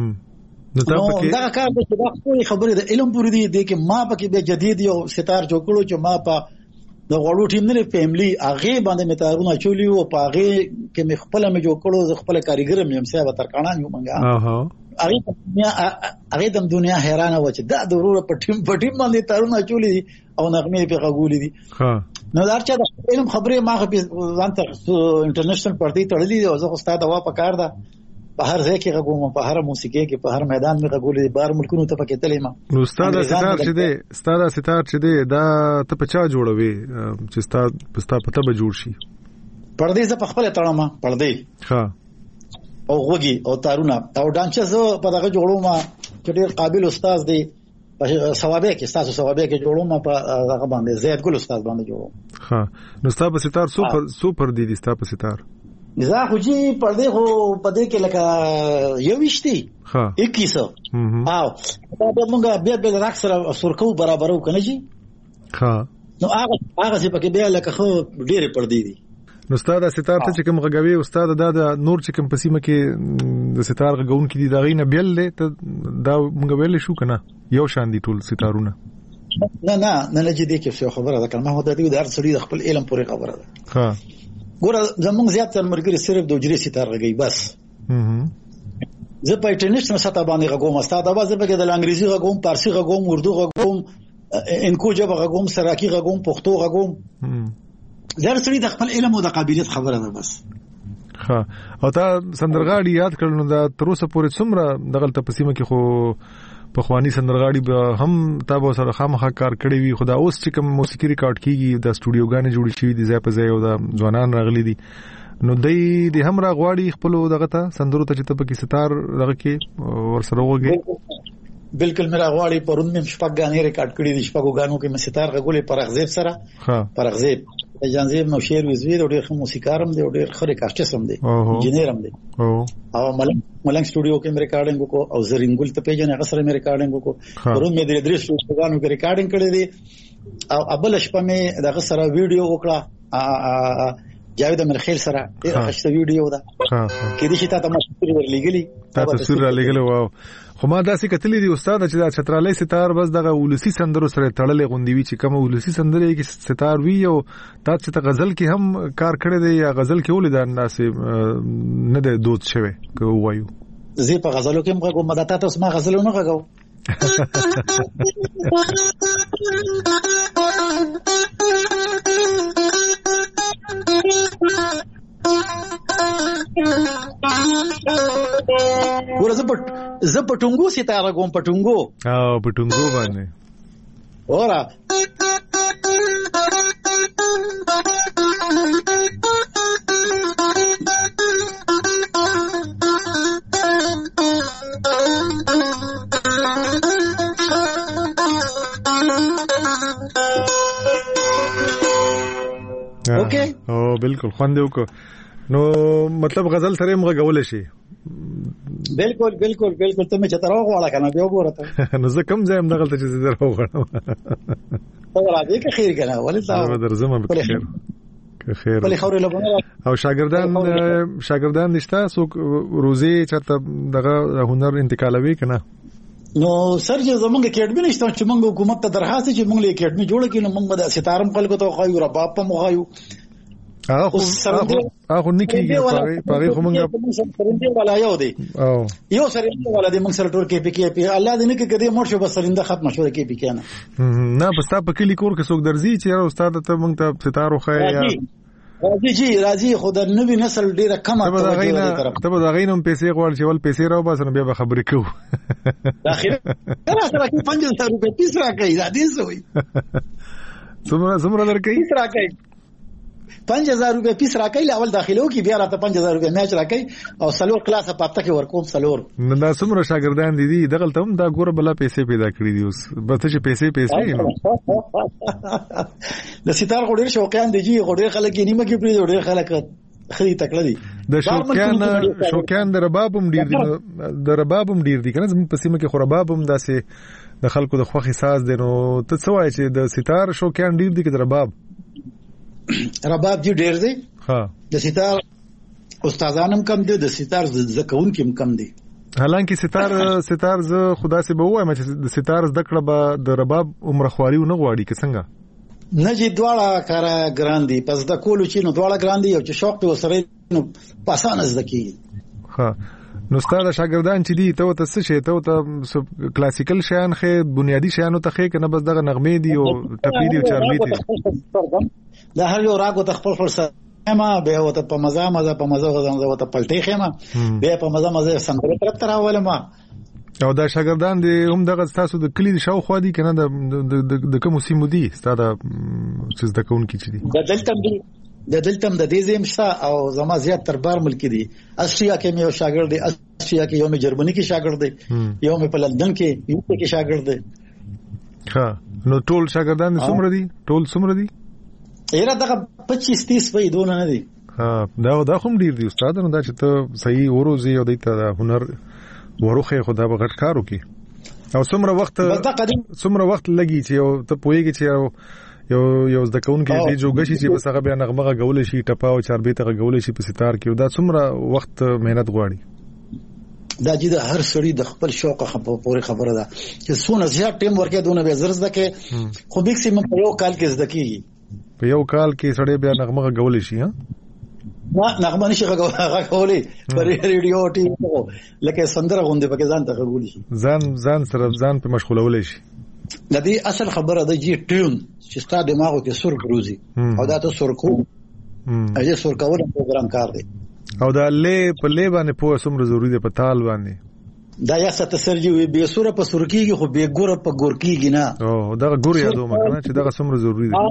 Speaker 4: نو دا کار د څه خبره د علم پوری دی چې ما پکې به جدید یو ستار جوړ کړو چې ما په د غوړو ټیم نه فیملی هغه باندې متارونه چولی او په هغه کې مخ خپل مې جوړ کړو ز خپل کاریګر مې هم سیاو ترکانان یو منګه اها هغه دنیا هغه د دنیا حیرانه و چې دا د ورور په ټیم په ټیم باندې تارونه چولی او نغمه په غوولې دي ها نو دارچا د علم خبره ما په ځان ته انټرنیشنل پارټي تړلې او زه استاد وا پکار دا په هر ځای کې غووم په هر موسیقي کې په هر میدان کې غوولې بار ملکونو ته پکې تلې ما
Speaker 3: نو استاد ستار چې دی استاد ستار چې دی دا ته په چا جوړوي چې استاد پستا پته به جوړ شي
Speaker 4: پردې ز په خپل تړم پردې
Speaker 3: ها
Speaker 4: او غوږی او تارونه او ډانچز په دغه جوړوم چې ډیر قابل استاد دی په ثوابه کې تاسو ثوابه کې جوړوم په هغه باندې زید ګل استاد باندې جوړوم
Speaker 3: ها نو استاد په ستار سوپر سوپر دی دی استاد په ستار
Speaker 4: زه خو جی پردې خو پدې کې لکه یو وشتي
Speaker 3: ها
Speaker 4: اکیس او دا موږ بیا به راک سره سرکو برابرو کنه جی
Speaker 3: ها
Speaker 4: نو هغه هغه چې پکې بیا لکه خو ډېر پردې دي
Speaker 3: نو استاد ستار ته چې کوم غږوي استاد دا د نور چې کوم پسیمه کې د ستار غږون کې دي دا غینه بیل له ته دا موږ ویل شو کنه یو شان دي ټول ستارونه
Speaker 4: نه نه نه نه جدي کې څه خبره ده کله ما هدا دي د هر څړي د خپل علم پورې خبره ده
Speaker 3: ها
Speaker 4: ګوره زمونږ زیات تر مرګري صرف د وجري ستار غږی بس زه په انټرنیشنل سطح باندې غږوم استاد اواز په کې د انګریزي غږوم فارسی غږوم اردو غږوم انکو جبه غږوم سراکی غږوم پښتو غږوم زه سړي د خپل علم او د قابلیت خبره ده بس
Speaker 3: ها او تا سندرغاړي یاد کړل نو دا تر اوسه پورې څومره دغه تپسیمه کې خو په خواني سندرغاړي به هم تاسو سره خامخا کار کړی وي خدا اوس چې کوم موسیقي ریکارډ کیږي د سټوډیوګانې جوړې شوې دي ځای په ځای او د ځوانان راغلي دي نو دای د هم راغواړي خپل دغه ته سندرو ته چې ته پکې ستار دغه کې ور سره وګي
Speaker 4: بالکل میرا غواړي پرون مې شپږ غانې ریکارډ کړې دي شپږ غانو کې مې ستار غولې پر غزيب سره
Speaker 3: ها
Speaker 4: پر غزيب جانزيب نو شعر وزوی د ډېر خو موسیقارم دی او ډېر خره کاشټسم دی انجینرم دی او او ملنګ ملنګ سټوډیو کې مې ریکارډینګ وکړو او زرینګل ته پیژنې هغه سره مې ریکارډینګ وکړو پرون مې د درې سټوډیوګانو کې ریکارډینګ کړی دی او ابل شپه مې دغه سره ویډیو وکړه جاوید امرخیل سره ډیره خشته ویډیو ده
Speaker 3: ها
Speaker 4: کې دې چې تا ته تصویر ورلېګلی
Speaker 3: تا تصویر را لګل واو خو ما داسې کتلې دي استاد چې دا چترالي ستار بس دغه ولسی سندرو سره تړلې غوندي وی چې کوم ولسی سندرې کې ستار وی او تا چې ته غزل کې هم کار کړی دی یا غزل کې ولې دا ناسې نه د دوت شوی کو وایو
Speaker 4: زه په غزلو کې موږ کوم مدته تاسو ما غزلو نه غاو ورزه پټ ز پټونګو ستاره کوم پټونګو
Speaker 3: او پټونګو باندې
Speaker 4: اورا اوکے
Speaker 3: او بالکل خوند وکړو نو مطلب غزل سره موږ غول شي
Speaker 4: بالکل بالکل بالکل ته مې چتراو غواړه کنه بیا وګورته
Speaker 3: نو زه کوم ځای هم دغلت چې زه راو غواړم
Speaker 4: ته راځي که خیر کنه ولې تا
Speaker 3: درځم به خیر که خیر
Speaker 4: بلې خورې لګونه
Speaker 3: او شاګردان شاګردان نشته څوک روزي چرته دغه هنر انتقالوي کنه
Speaker 4: نو سرجه زمونږ اکیډمي نشته چې موږ حکومت ته درخواست چې موږ له اکیډمي جوړ کړو موږ د ستارم خلکو ته خو یو رباب په مخایو
Speaker 3: هغه هغه نکیږي پاره پاره خو موږ
Speaker 4: سرنده ولا یو دی
Speaker 3: او
Speaker 4: یو سرنده ولا دی موږ سره ټول کې پی کې پی الله دې نه کې کدي مور شو بس سرنده ختم شو کې پی کې نه
Speaker 3: نه بس تا په کلی کور کې څوک درځي چې استاد ته موږ ته ستارو خای
Speaker 4: راځي جی راځي خدای نوې نسل ډیره کمه
Speaker 3: توجه لري ته به دا غینم پیسې غواړي چې ول پیسې راو باسن بیا به خبرې کوو
Speaker 4: اخر سره کې پنځه سوه روپۍ پیسې راکړي دا دې سوې
Speaker 3: څومره څومره درکې
Speaker 4: پیسې راکړي پنځه هزار روپۍ پیسې راکړي اول داخلو کې بیا راته پنځه هزار روپۍ میچ راکړي او سلور کلاس په پاتہ کې ورکوم سلور
Speaker 3: نه دا څومره شاګردان دي دي دغه ته هم دا ګوره بلا پیسې پیدا کړې دي اوس به ته چې پیسې پیسې نو
Speaker 4: د ستار غوډیر شوقیان دي جی غوډیر خلک یې نیمه کې پری غوډیر خلک خري تکړه دي
Speaker 3: د شوقیان شوقیان د ربابم ډیر دي د ربابم ډیر دي کنه زموږ په سیمه کې خو ربابم داسې د خلکو د خوخي ساز دي نو ته څه وایې چې د ستار شوقیان ډیر دي کې د رباب
Speaker 4: رباب دی ډیر دی
Speaker 3: ها
Speaker 4: د ستار استادانم کم دي د ستار زکون کې کم دي
Speaker 3: حالانکه ستار ستار ز خدا سي به وایم چې د ستار زده کړه به د رباب عمر خواري نه غواړي که څنګه
Speaker 4: نه جی دواړه کارا ګران دي پس د کولو چې نو دواړه ګران دي او چې شوق ته وسره نو پاسانه زده کیږي
Speaker 3: ها نو ستاره شاګردان چې دي ته ته څه شي ته ته کلاسیکل شیان خې بنیادی شیانو ته خې کنه بس دغه نغمې دي او ټپی دي او چاربي دي
Speaker 4: دا هر یو راګو ته خپل خپل ما به وته په مزه مزه په مزه غوځم وته پلټې خېما به په مزه مزه څنګه طرف تر اول ما
Speaker 3: او دا شاګردان دي هم دغه تاسو د کلی شاو خو دي کنه د د کوم سیمو دي ستاده چې د کون کې چي دي
Speaker 4: د دلته دي د دلته د دې زم شته او زما زیات تر بار ملک دي استریا کې مې یو شاګرد دی استریا کې یو مې جرمني کې شاګرد دی یو مې په لندن کې یو کې شاګرد دی
Speaker 3: ها نو ټول شاګردان څومره دي ټول څومره دي
Speaker 4: ایرا دغه پچیس تیس وې دونه نه دي
Speaker 3: ها دا دا کوم ډیر دي استاد نو دا چې ته صحیح وروزي او د هنر وروخه خدا به غټ کارو کی او څومره وخت څومره وخت لګي چې او ته پويږي چې یو یو د کون کې دی جوړ شي چې بس هغه بیا نغمه غول شي ټپا او چاربي ته غول شي په ستار کې دا څومره وخت مهنت غواړي
Speaker 4: دا چې د هر سړي د خپل شوق خبره پوره خبره ده چې څونه زیات ټیم ورکې دونه به زرز ده کې خو میکسیم په یو کال کې زده کیږي
Speaker 3: په یو کال کې سړی بیا نغمه غول شي ها
Speaker 4: ما نغمه نشي غولې پر ریډیو ټي لکه سندره غونډه پکې ځان ته غول شي
Speaker 3: ځان ځان سره ځان په مشغولول شي
Speaker 4: د دې اصل خبره ده چې ټیون چې ستاسو دماغو کې سر بروزي او دا ته سر کو اجه سر کول پروګرام کار دی
Speaker 3: او دا لې په لې باندې په سمره ضروری دی په تال باندې
Speaker 4: دا یا ست سرجی وي به سور په سر کېږي خو به ګور په ګور کېږي نه
Speaker 3: او دا ګور یادو مګنه چې دا سمره ضروری دی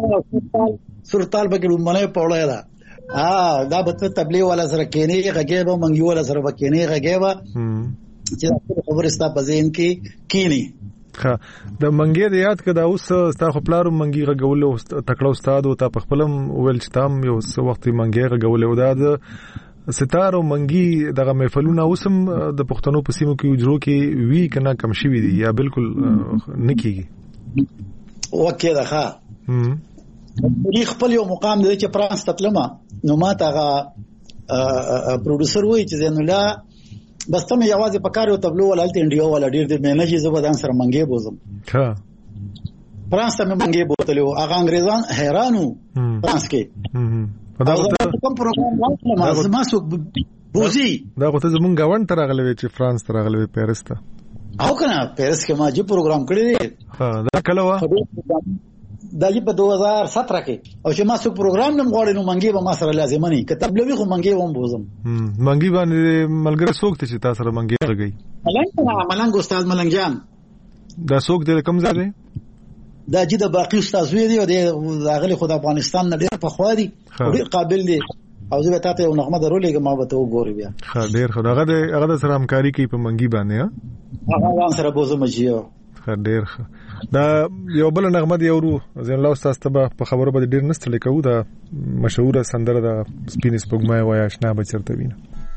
Speaker 4: سر تال به ګلو منه پوره ده ها دا به تبلیغ ولا سره کېنی غږی به منګي ولا سره وکېنی غږی به چې خبره ستا په ذهن کې کېنی
Speaker 3: ها د منګي د یاد کده اوس ستا خپلارو منګي غول او تکړه استاد او ته خپلم ویل چې تام یو وخت منګي غول او دا ستاره منګي دغه محفلونه اوسم د پښتنو په سیمو کې وجرو کې وی کنه کم شي وي یا بالکل نکېږي
Speaker 4: وکړه ښا هم خپل یو مقام دی چې فرانس تطلمه نو ما ته پروډوسر وایي چې زین الله بس ته مې आवाज پکاره او تبلو ولالت انډیا ولا ډیر دې مې نه چې زبردان سره منګي بوزم
Speaker 3: ها
Speaker 4: فرانس ته مې منګي بوتلو هغه انګريزان حیرانو فرانس کې دا کوم پروګرام راځي ما سو بوزي
Speaker 3: دا غوته زمون گاوند تر غلوي چې فرانس تر غلوي پیرس ته
Speaker 4: او کنه پیرس کې ما جی پروګرام کړی
Speaker 3: ها دا کله وا
Speaker 4: دا جی په دوه هزار ساتره کې او چې ما سو پروګرام نم غوړې نو منګي به ما سره لازم نه کتاب لوي خو منګي ووم بوزم
Speaker 3: منګي باندې ملګری څوک ته چې تاسو سره منګي غږی
Speaker 4: ملنګ ملنګ استاد ملنګ جان
Speaker 3: دا څوک دې کم ځای دی
Speaker 4: دا جی د باقی استاد وی دی او د غلي خدای افغانستان نه ډیر په خوا دي ډیر قابل دي او زه به تاسو یو نغمه درولې ما به ته وګوري بیا
Speaker 3: ښه ډیر خو هغه د هغه سره همکاري کوي په منګي باندې
Speaker 4: ها هغه وان سره بوزم جیو
Speaker 3: ښه ډیر ښه دا یو بل نغمه دی ورو زين الله استاد ته په خبرو باندې ډیر نستل کوو دا مشهور سندره د سپینس پګمای وای آشنا بچرته وینه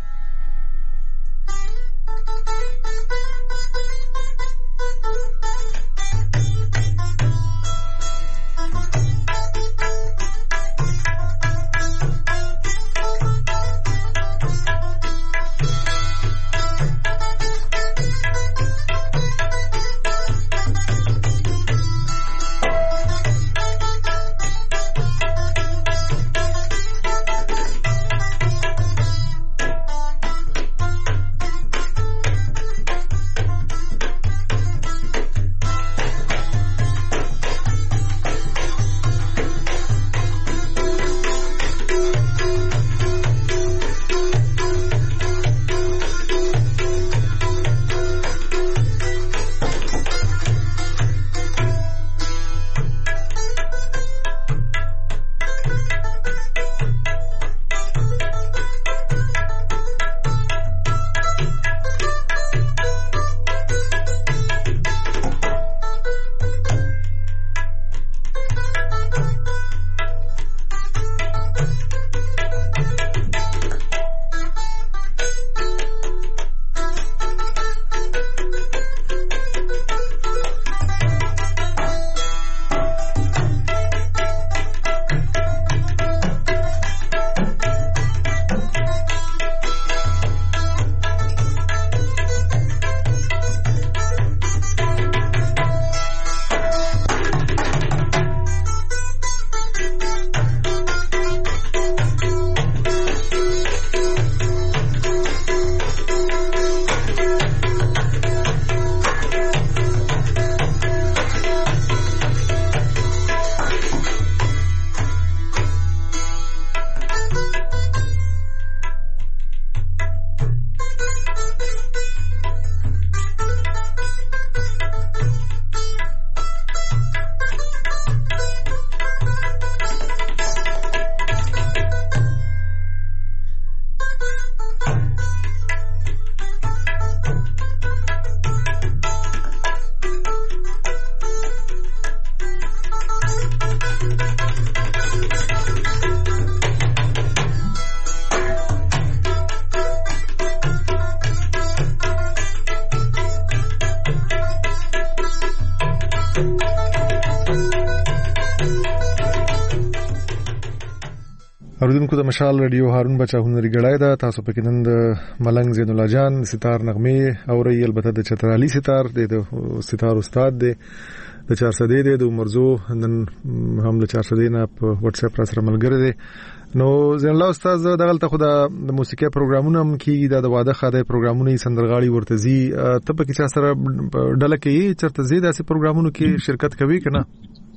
Speaker 3: اوریدونکو د مشال رادیو هارون بچا هنري غړای دا تاسو په کې نن د ملنګ زین الله جان ستار نغمه او ری البته د چترالي ستار د ستار استاد دی د چار سدې دی د مرزو نن هم د چار سدې نه په واتس اپ سره ملګری دی نو زین الله استاد دغلته خو د موسیقي پروګرامونه هم کیږي د واده خاده پروګرامونه سندرغاړي ورتزي ته په کې چا سره ډله کې چرته زیاده سي پروګرامونو کې شرکت کوي کنه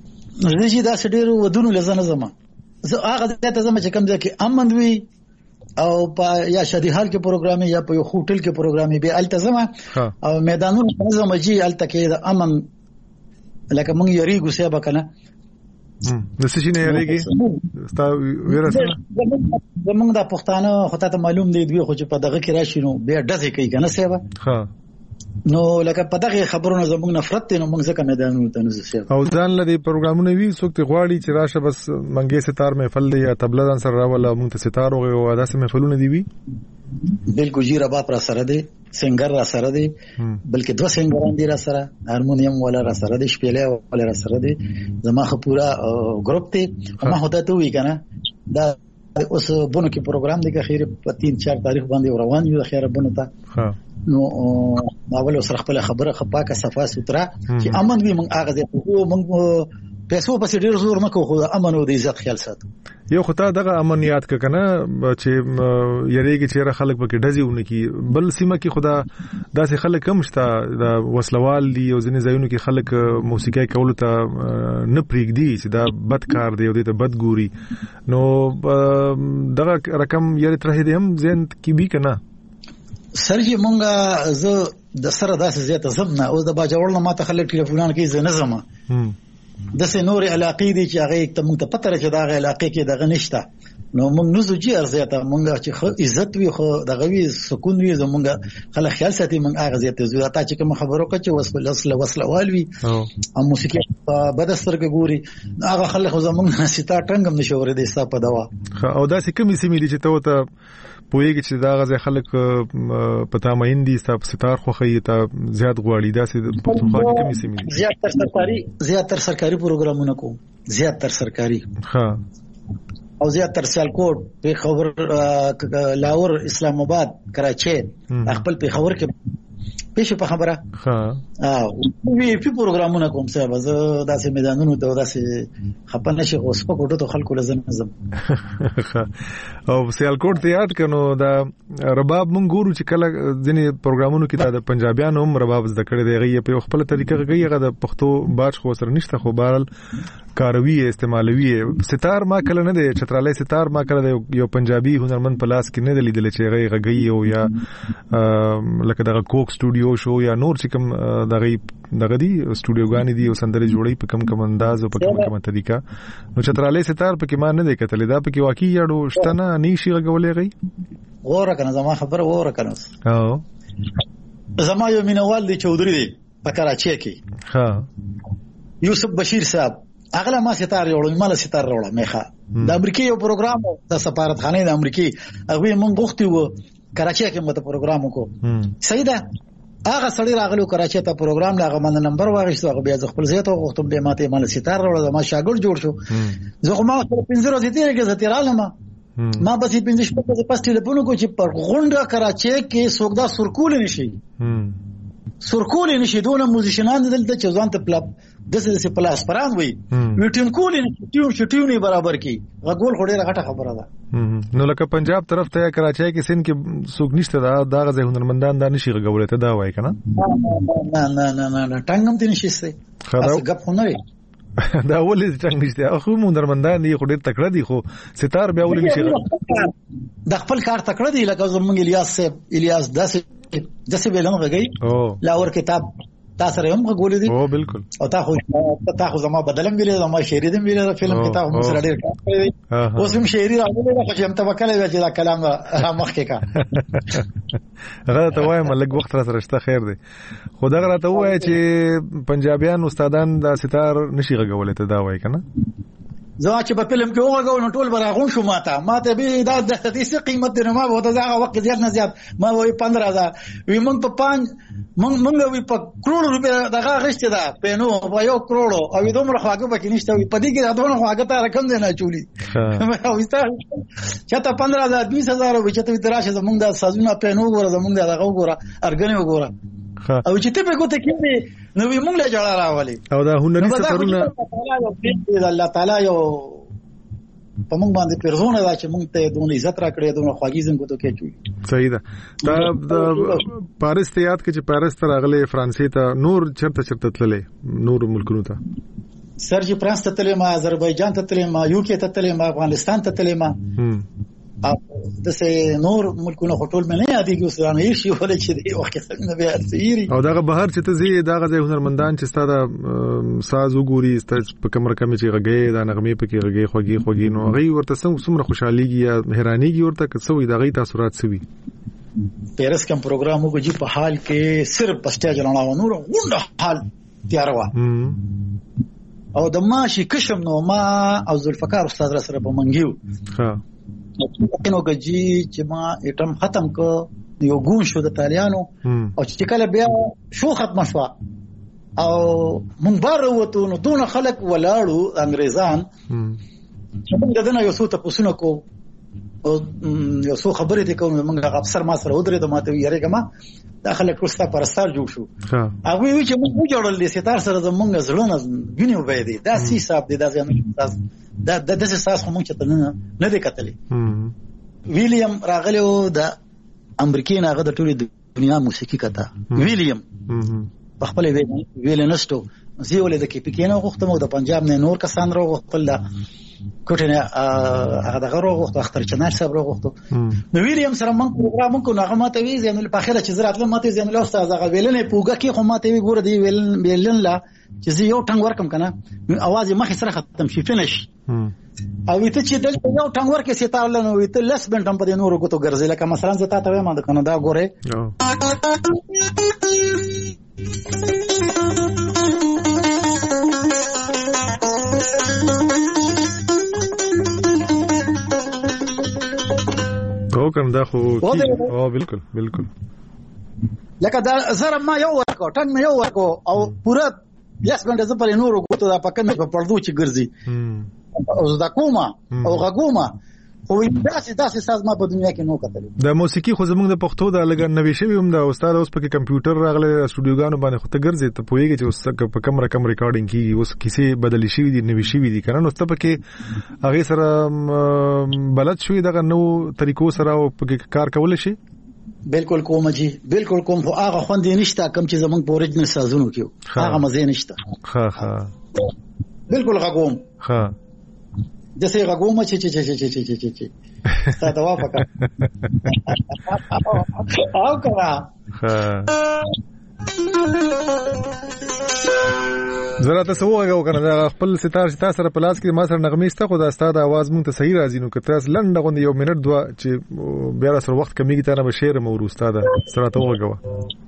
Speaker 4: زه چې دا سډیرو ودونو لزنه زما زه هغه ته زما چې کوم ځکه امن وی او په یا شادي حال کې پروګرام یا په یو هوټل کې پروګرام به التزمه او میدانونو زما چې الته کې د امن لکه مونږ یری ګوسه بکنه
Speaker 3: د څه شي نه یریږي ستا ورسره
Speaker 4: زمونږ د پښتانه خو ته معلوم دی دوی خو چې په دغه کې راشي نو بیا ډزې کوي کنه سیبا
Speaker 3: ها
Speaker 4: نو لکه په دغه خبرونو زموږ نفرت دی نو موږ ځکه میدانونو ته نزو سیبا
Speaker 3: او ځان لدی پروګرامونه وی څوک ته غواړي چې راشه بس منګي ستار محفل دی یا تبله ځان سره راول موږ ته ستار او داسې محفلونه دی وی
Speaker 4: بالکل جی رباب را سره دی سنگر را سره دی بلکې دوه سنگران دي را سره هارمونیم ولا را سره دی شپېلې ولا را سره دی زما خو پورا ګروپ ته ما هوته ته وی کنه دا اوس بونو کې پروګرام دی که خیر په تین چار تاریخ باندې روان یو خیر بونو ته نو اول سره خپل خبره خپاکه صفه سترا چې امن وي موږ هغه دې موږ پیسو پسې ډیر زور نه کوو امن او د عزت خیال ساتو.
Speaker 3: یو خدای دغه امنیت ک کنه چې یریږي چې خلک پکې ډزیونه کی بل سیمه کې خدا داسې خلک هم شته د وسلوال دی او ځینې ځایونو کې خلک موسیقي کول ته نه پریږدي چې دا بد کار دی او دې ته بد ګوري نو دغه رقم یری تر هدي هم ځین کې بي کنه
Speaker 4: سرجی مونږه زه د سره داسې زیاته زمنه او د باجوړ نه ماته خلک ټلیفونان کوي زه نه زما د سه نور علاقې دي چې هغه ته مونږ ته پته راځي دا هغه علاقې کې دغه نشته نو مونږ نو زوجي ارزياته مونږ چې خو عزت وي خو دغه وی سکون وي زمونږ خلک خیال ساتي مونږ هغه زیاته زو تا چې کوم خبرو کوي چې وسله وسله وسله والوي او موسیقي په بدستر کې ګوري هغه خلک زمونږ ستا ټنګم نشوري د حساب په دوا
Speaker 3: او دا سې کومې سیمې دي چې ته ته پوهیږي چې دا غزه خلک پتا مهندي ستاب ستار خو خي ته زیات غواړي دا سې پښتونخوا کې کومې سیمې دي
Speaker 4: زیات تر سرکاري زیات تر سرکاري پروګرامونه کوم زیات تر سرکاري
Speaker 3: ها
Speaker 4: او زیات تر سیالکوټ په خبر لاهور اسلام آباد کراچي خپل په خبر کې پېښه په خبره ها او وی په پروګرامونه کوم څه به داسې میدانونو ته داسې خپل نشي اوس په کوټه ته خلکو لزم نظم
Speaker 3: او سیالکوټ ته یاد کنو دا رباب مونږ ګورو چې کله ځینې پروګرامونو کې د پنجابیانو هم رباب زده کړی دی غي په خپل طریقه غي هغه د پښتو باج خو سره نشته خو بهرال کاروي استعمالوي ستار ما کله نه دی چترالای ستار ما کله یو پنجابي هنرمند په لاس کې نه دی لیدل چې غي غي او یا لکه دغه کوک سټوډیو شو یا نور چې کوم دغه دغه دی سټوډیوګانی دی او سندري جوړي په کم کم انداز او په کم کم طریقه نو چترالای ستار په کې ما نه دی کتل دا په کې واقعي یړو شتنه نشي غولې غي
Speaker 4: وره کنه زما خبره وره کنه
Speaker 3: او
Speaker 4: زما یو مینوال دی چودري دی په کراچي کې
Speaker 3: ها
Speaker 4: یوسف بشیر صاحب اغلا ما ستاره وړو مال ستاره وړو میخه د امریکای یو پروګرام د سفارتخانه د امریکای هغه مونږ غوښتي وو کراچي کې مته پروګرام وکړو صحیح ده هغه سړی راغلو کراچي ته پروګرام لاغه من نمبر واغښتو هغه بیا خپل ځای ته غوښتم به ماته مال ستاره وړو ما شاګرد جوړ شو زه خو ما پنځه ورځې تیرې کې زتیراله ما ما بس پنځه شپږ ورځې پس ټلیفون کو چې پر غونډه کراچي کې سوګدا سرکول نشي سرکول نشي دونه موزیشنان دلته چې ځان ته پلا دسه دسه پلاس پران وي میټین کول نشي ټیو شټیو نه برابر کی غول خوري غټه خبره ده
Speaker 3: نو لکه پنجاب طرف ته کراچي کې سین کې سوق نشته دا دغه ځای هنرمندان دا نشي غوړې ته دا وای کنه
Speaker 4: نه نه نه نه ټنګم دي نشي سي خلاص غپ نه وي
Speaker 3: دا ولې څنګه نشته خو هنرمندان یې خوري تکړه دي خو ستار بیا ولې نشي
Speaker 4: د خپل کار تکړه دي لکه زمونږ الیاس صاحب الیاس داسې داسې به لمغه گئی لاور کتاب تاسو هم غوړې دي
Speaker 3: او بالکل
Speaker 4: او تاسو تاسو زما بدلم ویل زما شاعری دې ویل فلم کتاب مو سره ډیر کار اوس هم شاعری راغلی خو هم توکل وی چې دا کلام را مخکې کا
Speaker 3: هغه ته وایم لږ وخت را سره شته خیر دی خو دا راته وای چې پنجابیان استادان دا ستار نشي غوړې ته دا وای کنه
Speaker 4: زه چې په فلم کې وګورم نو ټول براغون شو ماته ماته به دا د ستاسو قیمت نه ما وته زغه وخت زیات نه زیات ما وې پندرہ هزار وی مونږ په پنځ مونږ مونږ وی په کروڑ روپیا دغه غشته ده په نو په یو کروڑ او دومره خواږه پکې نشته وی په دې کې دونه خواږه ته رقم دی نه چولی او وستا چاته پندرہ هزار بیس هزار وی چې ته تراشه زمونږ د سازونه په نو ګوره زمونږ دغه ګوره ارګنې وګوره او چې ته په ګوته کې نو وی مونږ له جوړه راولي
Speaker 3: او دا هنري سفرونه
Speaker 4: الله تعالی یو په مونږ باندې پرزونه دا چې مونږ ته دونه عزت راکړي دونه خواږی زنګو ته کې چوي
Speaker 3: صحیح ده دا پاریس ته یاد کې چې پاریس ته راغلي فرانسې ته نور چرته چرته تللې نور ملکونو ته
Speaker 4: سر چې فرانس ته تللې ما آذربایجان ته تللې ما یو کې ته تللې ما افغانستان ته تللې ما او دسه نور ملکونه خټول مې نه یادېږي اوس نه یې شي ولې چې دی وخت څنګه بیا ارسيري
Speaker 3: او دغه بهر چې ته زی دغه ځای هنرمندان چې ستاسو ساز وګوري ستاسو په کمر کم چې غږی دا نغمه په کې غږی خوږی خوږی نو غي ورته څومره خوشحاليږي یا مهرانيږي ورته کڅوې دغه تاثیرات سوي
Speaker 4: پیرس کم پروګرام وګړي په حال کې صرف پسټیا جوړاو نور غونډه حال تیار و او د ماشي کشم نو ما او ذوالفقار استاد سره په منګیو ها نو کجی چې ما اټم ختم کو یو ګون شو د طالبانو او چې کله بیا شو ختم شو او مونږ بار وته نو دونه خلک ولاړو انګريزان چې موږ دغه یو څه ته پوښتنه کو او یو څو خبرې دې کوم موږ افسر ما سره ودرې ته ماته یې رګما داخله کوستا پرستار جوړ شو هغه وی چې موږ جوړل دي ستار سره زمونږ زړونه ویني وبې دي دا سی صاحب دي دا ځان دا د دې ساس هم چې تنه نه دي کتلې ویلیام راغلی او د امریکای هغه د ټولې دنیا موسیقي کته ویلیام په خپل ویلنستو زی ولې د کې پکې نه غوښتم او د پنجاب نه نور کسان را غوښتل کوټه نه هغه دغه را غوښتل اختر چنار صاحب را غوښتل نو ویلیام سره موږ پروګرام کو نغه ماته وی زین په اخره چې زرات ماته زین له استاد هغه ویلنه پوګه کې خو ماته وی ګور دی ویلن ویلن لا چې زه یو ټنګ ورکم کنه اواز مخ سره ختم شي فینش او ته چې دل یو ټنګ ورکې ستاره لنو وی ته لس بنټم په نورو غوتو ګرځي لکه مثلا زتا ته ما د کنه دا ګوره
Speaker 3: او کوم دا خو او بالکل بالکل
Speaker 4: لکه دا زره ما یو ورکو ټنګ ما یو ورکو او پورا لس بنټه ز په نورو غوتو دا پکې په پردو چې ګرځي او زدا کومه او غومه خو داسې داسې ساز ما په دنیا کې نو کتل
Speaker 3: د موسیقي خو زمونږ د پښتو د لګ نوې شوی هم د استاد اوس په کمپیوټر راغله سټوډیوګانو باندې خو ته ګرځي ته پوهیږي چې اوس په کم رقم ریکارډینګ کیږي اوس کیسه بدلی شوی دي نوې شوی دي کنه نو ته پکې هغه سره بلد شوی دغه نو طریقو سره او پکې کار کول شي
Speaker 4: بالکل کوم جی بالکل کوم خو هغه خوند نشته کم چې زمونږ په اوریجنل سازونو کې هغه مزه نشته
Speaker 3: ها ها
Speaker 4: بالکل غوم
Speaker 3: ها
Speaker 4: جسے غوما چی چی چی چی چی چی چی چی ستا توافق او کرا
Speaker 3: زرا تاسو وګورئ کنه دا خپل ستار ستاسو سره پلاس کې ما سره نغمې سته خو دا ستاسو आवाज مونږ ته صحیح راځي نو کته لنډ غوندي یو منټ دوا چې بیا سره وخت کمیږي ته نه شعر مو ورستا دا سره ته وګورئ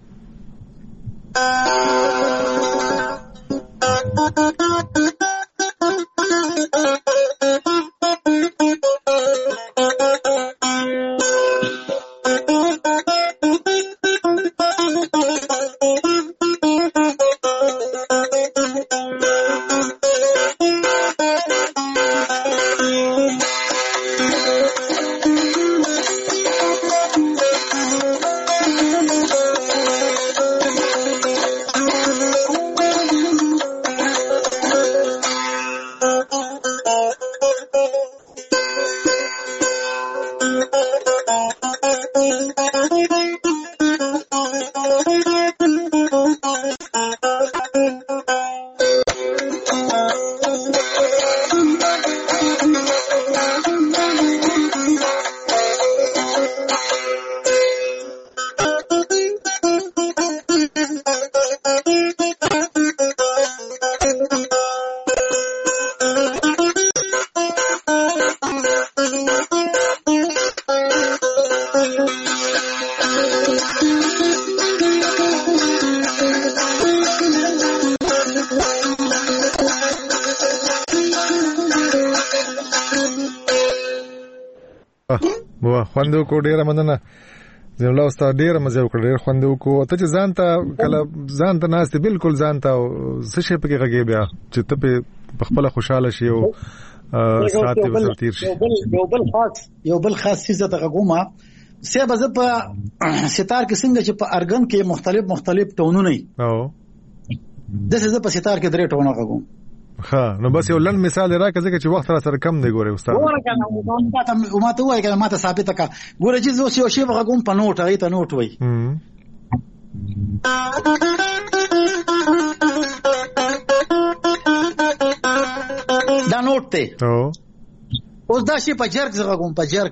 Speaker 3: خوندو کو ډیره مننه زه الله استاد ډیره مزه وکړ ډیر خوندو کو ته چې ځان ته کله ځان ته ناست بالکل ځان ته څه شي پکې غږی بیا چې ته په خپل خوشاله شي او ساعت به تیر شي
Speaker 4: یو بل خاص یو بل خاص څه ته غوما سه به په ستار کې څنګه چې په ارګن کې مختلف مختلف ټونونه
Speaker 3: او
Speaker 4: د څه په ستار کې درې ټونه غوم
Speaker 3: ها نو بس یو لن مثال راکړه چې وخت را سره کم دی ګوره استاد
Speaker 4: ګوره کنه ما ته وایي کنه ما ته ثابت کا ګوره چې زه یو شی وغوم په نوټ هغه ته نوټ وای دا نوټ ته
Speaker 3: او
Speaker 4: اوس دا شی په جرګ زغه کوم په جرګ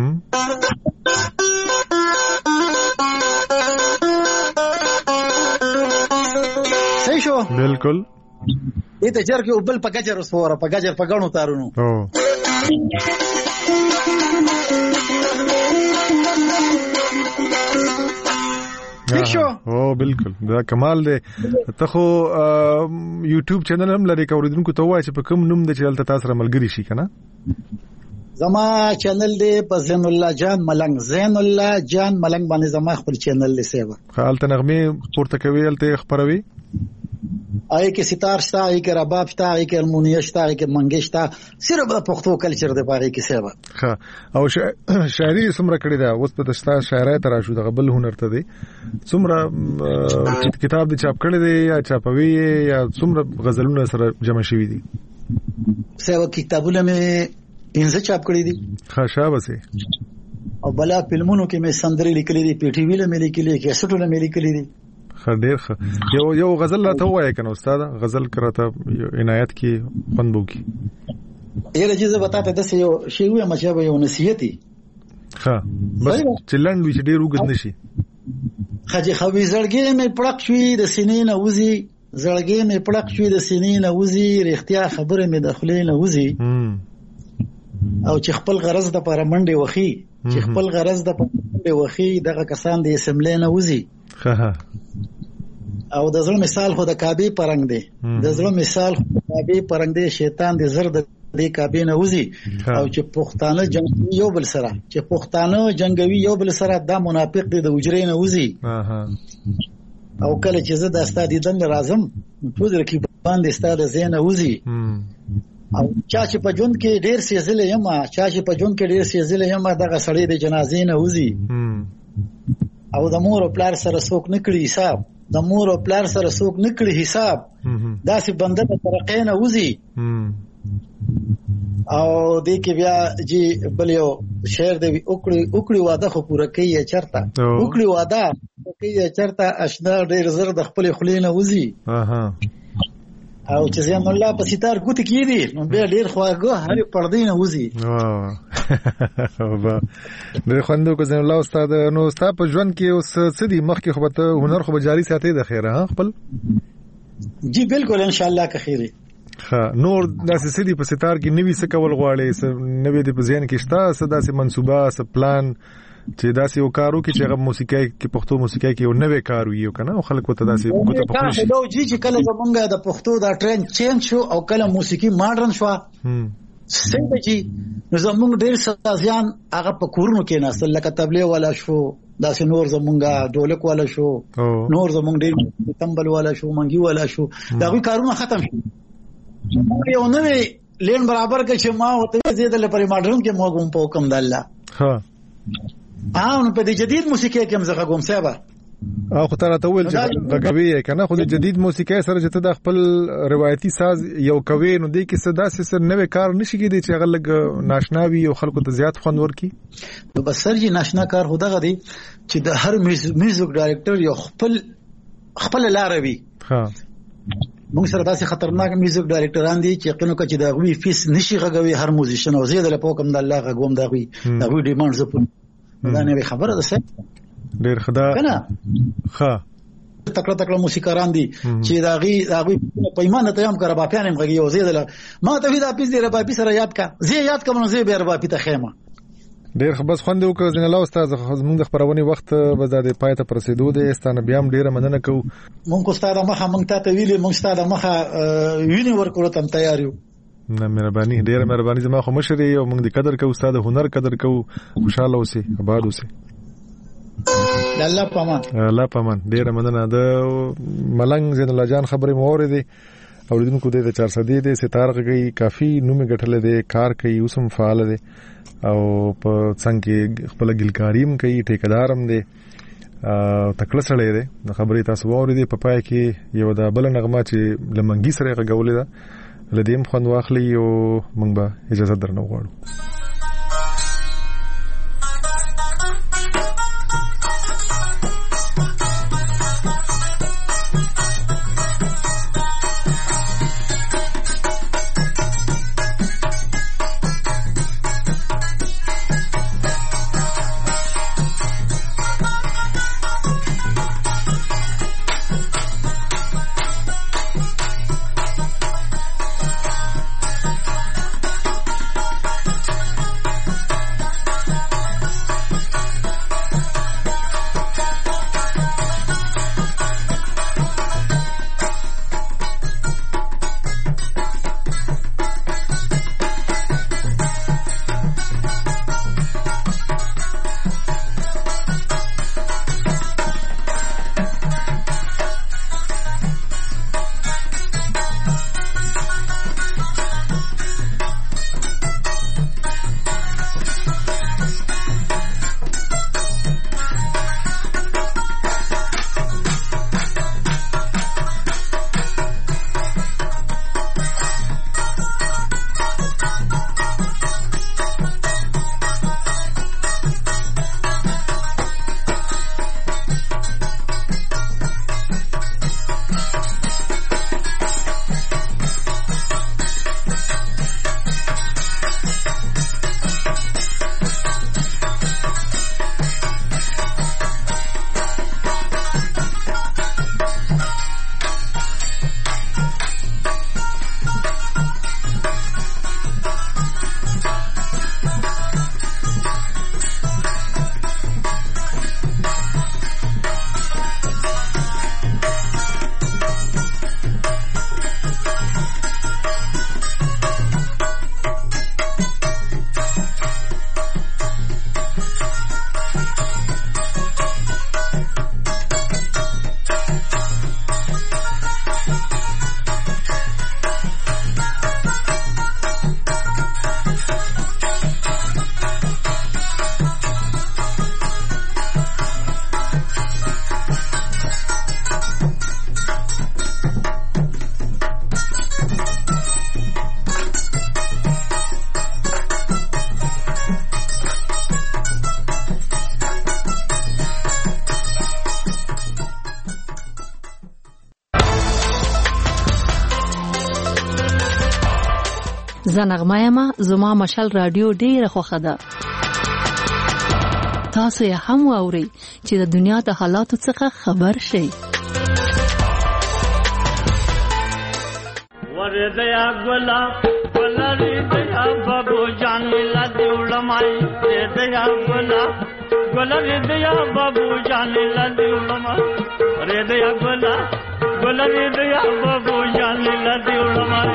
Speaker 4: صحیح شو
Speaker 3: بالکل
Speaker 4: ایته جرګ یو بل په گجر وسوره په گجر په غنو تارونو
Speaker 3: او
Speaker 4: شو
Speaker 3: او بالکل دا کمال دی ته خو یوټیوب چینل هم لري کوریدونکو ته وایي چې په کوم نوم د چینل ته تاسو ملګری شي کنه
Speaker 4: زما چینل دی په زین الله جان ملنګ زین الله جان ملنګ باندې زما خپل چینل دی سیوا
Speaker 3: خالته نغمه پورته کوي الته خبروي
Speaker 4: آی کې ستار شته، آی کې رباب شته، آی کې المونیه شته، آی کې منګي شته، صرف د پښتو کلچر د پاره کې سیبا.
Speaker 3: ها او شاعري څومره کړی دا اوس په تشتا شاعرای تر شو د قبل هنر ته دی څومره کتاب دی چاپ کړی دی یا چاپوي یا څومره غزلونه سره جمع شوي دي؟
Speaker 4: سیبا کتابونه مې پنځه چاپ کړی دي.
Speaker 3: ها شابه
Speaker 4: او بلا فلمونو کې مې سندري لیکلې دي، پی ټي وی له مې لیکلې، کیسټونه مې لیکلې دي.
Speaker 3: ډېر ښه. یو یو غزل راته وایې کنه استاد، غزل کراته عنایت کی خوند بو کی
Speaker 4: یره چیز بتاته د یو شی وې مچا یو نصیحتي.
Speaker 3: ها بس چلند وی چې ډېر وګد نشي.
Speaker 4: خجه خوي زړګې مې پړق شوې د سینې نه وزي، زړګې مې پړق شوې د سینې نه وزي، رښتیا خبره مې د خلې نه وزي. او چې خپل غرض د پاره منډه وخی، چې خپل غرض د پاره منډه وخی، دغه کسان د سملې نه وزي. ها او د زړه مثال خو د کعبه پرنګ دی، د زړه مثال خو د کعبه پرنګ دی، شیطان د زړه د کعبه نه وزي. او چې پښتانه جنگوي یو بل سره، چې پښتانه جنگوي یو بل سره، دا منافق دی د وجرې نه وزي. او کله چې زه د استاد دن راځم ټول رکیب باندې استاد زین وزي. او چا چې په جون کې ډیر سیزله یم، چا چې په جون کې ډیر سیزله یم، دغه سړی د جنازې نه وزي. او د مور او پلار سره څوک نکړي حساب، د مور او پلار سره څوک نکړي حساب، داسې بنده په طریقې نه وزي. او دې کې بیا جی بل یو شعر دی، وکړي وکړي واده خو پوره کوي چرته، وکړي واده کوي چرته، اشنا ډیر زر د خپل خلې نه وزي. او چې زین الله په ستار ګوت کې دي نو بیا ډیر خواږه هر پردې نه وزي.
Speaker 3: واه ډیر خوندو کو زین الله استاد. نو استاد په ژوند کې اوس څه دي مخکې خو به هنر خو به جاری ساتي د خیره ها خپل؟
Speaker 4: جی بالکل ان شاء الله که خیره.
Speaker 3: ها نور داسې سدي په ستار کې نوې څه کول غواړي، نوې د په ذهن کې شته څه داسې منصوبه څه پلان چې داسې یو کارو کې چې هغه موسیقي کې پښتو موسیقي کې یو نوې کار وي کنه او خلک وته داسې کوته په خوشي
Speaker 4: دا جی چې کله زمونږ د پښتو دا ټرند چینج شو او کله موسیقي ماډرن شو څنګه جی نو زمونږ ډېر سازیان هغه په کورونو کې ناست لکه تبلیغ والا شو، داسې نور زمونږ ډولک والا شو، نور زمونږ ډېر تمبل والا شو، منګي والا شو، دا غوي کارونه ختم شو. یو نوې لین برابر کې چې ما وته زیاده لپاره ماډرن کې مو کوم په کوم د الله ها اه نو په دې جدید موسیقي کې هم زغه کوم سبا
Speaker 3: او خو تر ته ویل چې غږوي کنه خو د جدید موسیقي سره چې ته د خپل روایتي ساز یو کوي نو دې کې صدا سره نوې کار نشي کېدی چې هغه لګ ناشناوي او خلکو ته زیات خوند ورکي.
Speaker 4: نو بس سرجی ناشنا کار هو دغه دی چې د هر میوزیک ډایرکټر یو خپل خپل لاروي. ها موږ سره داسې خطرناک میوزیک ډایرکټران دي چې قینو کې د غوي فیس نشي غږوي هر موزیشن او زیاده له پوکم د الله غووم دغوي دغوي ډیماند زپو دا نه خبره ده څه
Speaker 3: ډیر خدا
Speaker 4: کنه
Speaker 3: ها
Speaker 4: تکړه تکړه موسیقاران دي چې داغي داغي پیمانه ته هم کړه با پیانم غږی او زیاده ما ته دا پیس دی ربا پیس را یاد کا زی یاد کوم زی به ربا پیته خیمه
Speaker 3: ډیر خبر خوند وکړ زین الله استاد زموږ د خبرونې وخت به د پایته پرسیدو د استانه بیا هم ډیره مننه کو.
Speaker 4: مونږ استاد مخه مونږ ته ویلې مونږ استاد مخه ویني ورکړو تم تیار یو.
Speaker 3: نه مهرباني ډیره مهرباني زما خو مشري او مونږ د قدر کو استاد هنر قدر کو خوشاله اوسې آباد اوسې.
Speaker 4: الله پامان
Speaker 3: الله پامان ډیره مننه. د ملنګ زین الله جان خبرې مورې دي اوریدونکو د چار سدي د ستاره کوي کافي نومي غټل دي کار کوي اوسم فعال دي او په څنګه خپل ګلکاریم کوي ټیکدارم دي تکړه سره دی د خبرې تاسو ووري په پای کې یو د بل نغمه چې لمنګي سره غوولې ده لدیم خوند واخلي او موږ به اجازه درنه غواړو.
Speaker 5: زنغمه ما زما مشال رادیو ډیره خوښه ده. تاسو یې هم واورئ چې د دنیا د حالاتو څخه خبر شئ.
Speaker 6: ورځیا ګلا ولری دیا بابو جان لا دیولمای دیا ګلا ولری دیا بابو جان لا دیولمای ر دیا ګلا ولری دیا بابو جان لا دیولمای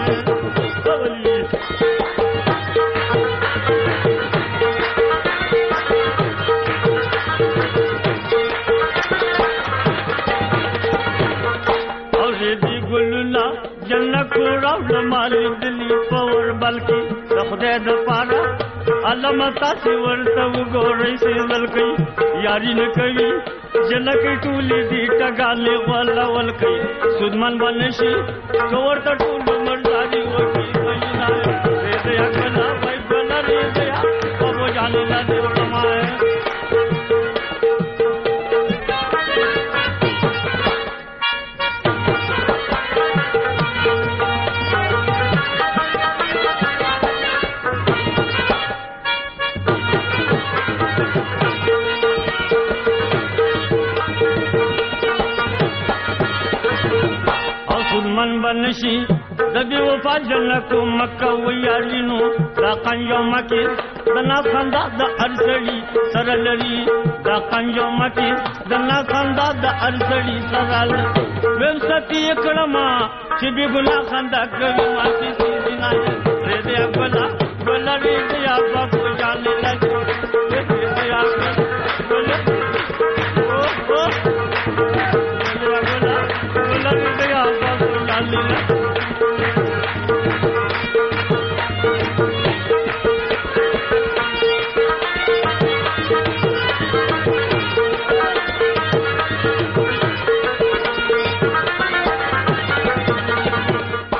Speaker 6: جنت راو مالي دلی پور بلکی خدای د پاره علامه تاسو ورته وګورئ چې ولکې یاري نه کوي جنت ټولې دي ټګاله ولا ولکې سودمن بنشي ورته ټول مرزادي وکی وینا دې دې اکلا وای بلری دې او جانې لا دې ورمای من بنشي دبي وفا جنکو مکه ویارینو دا قنجو مکی دنا خندا د ارسلی سرلری دا قنجو مکی دنا خندا د ارسلی سرل ویم ستی کړما چې به ګنا خندا کوي ماتي سي دینای ر دې اګلا ولری دې ابا کو جان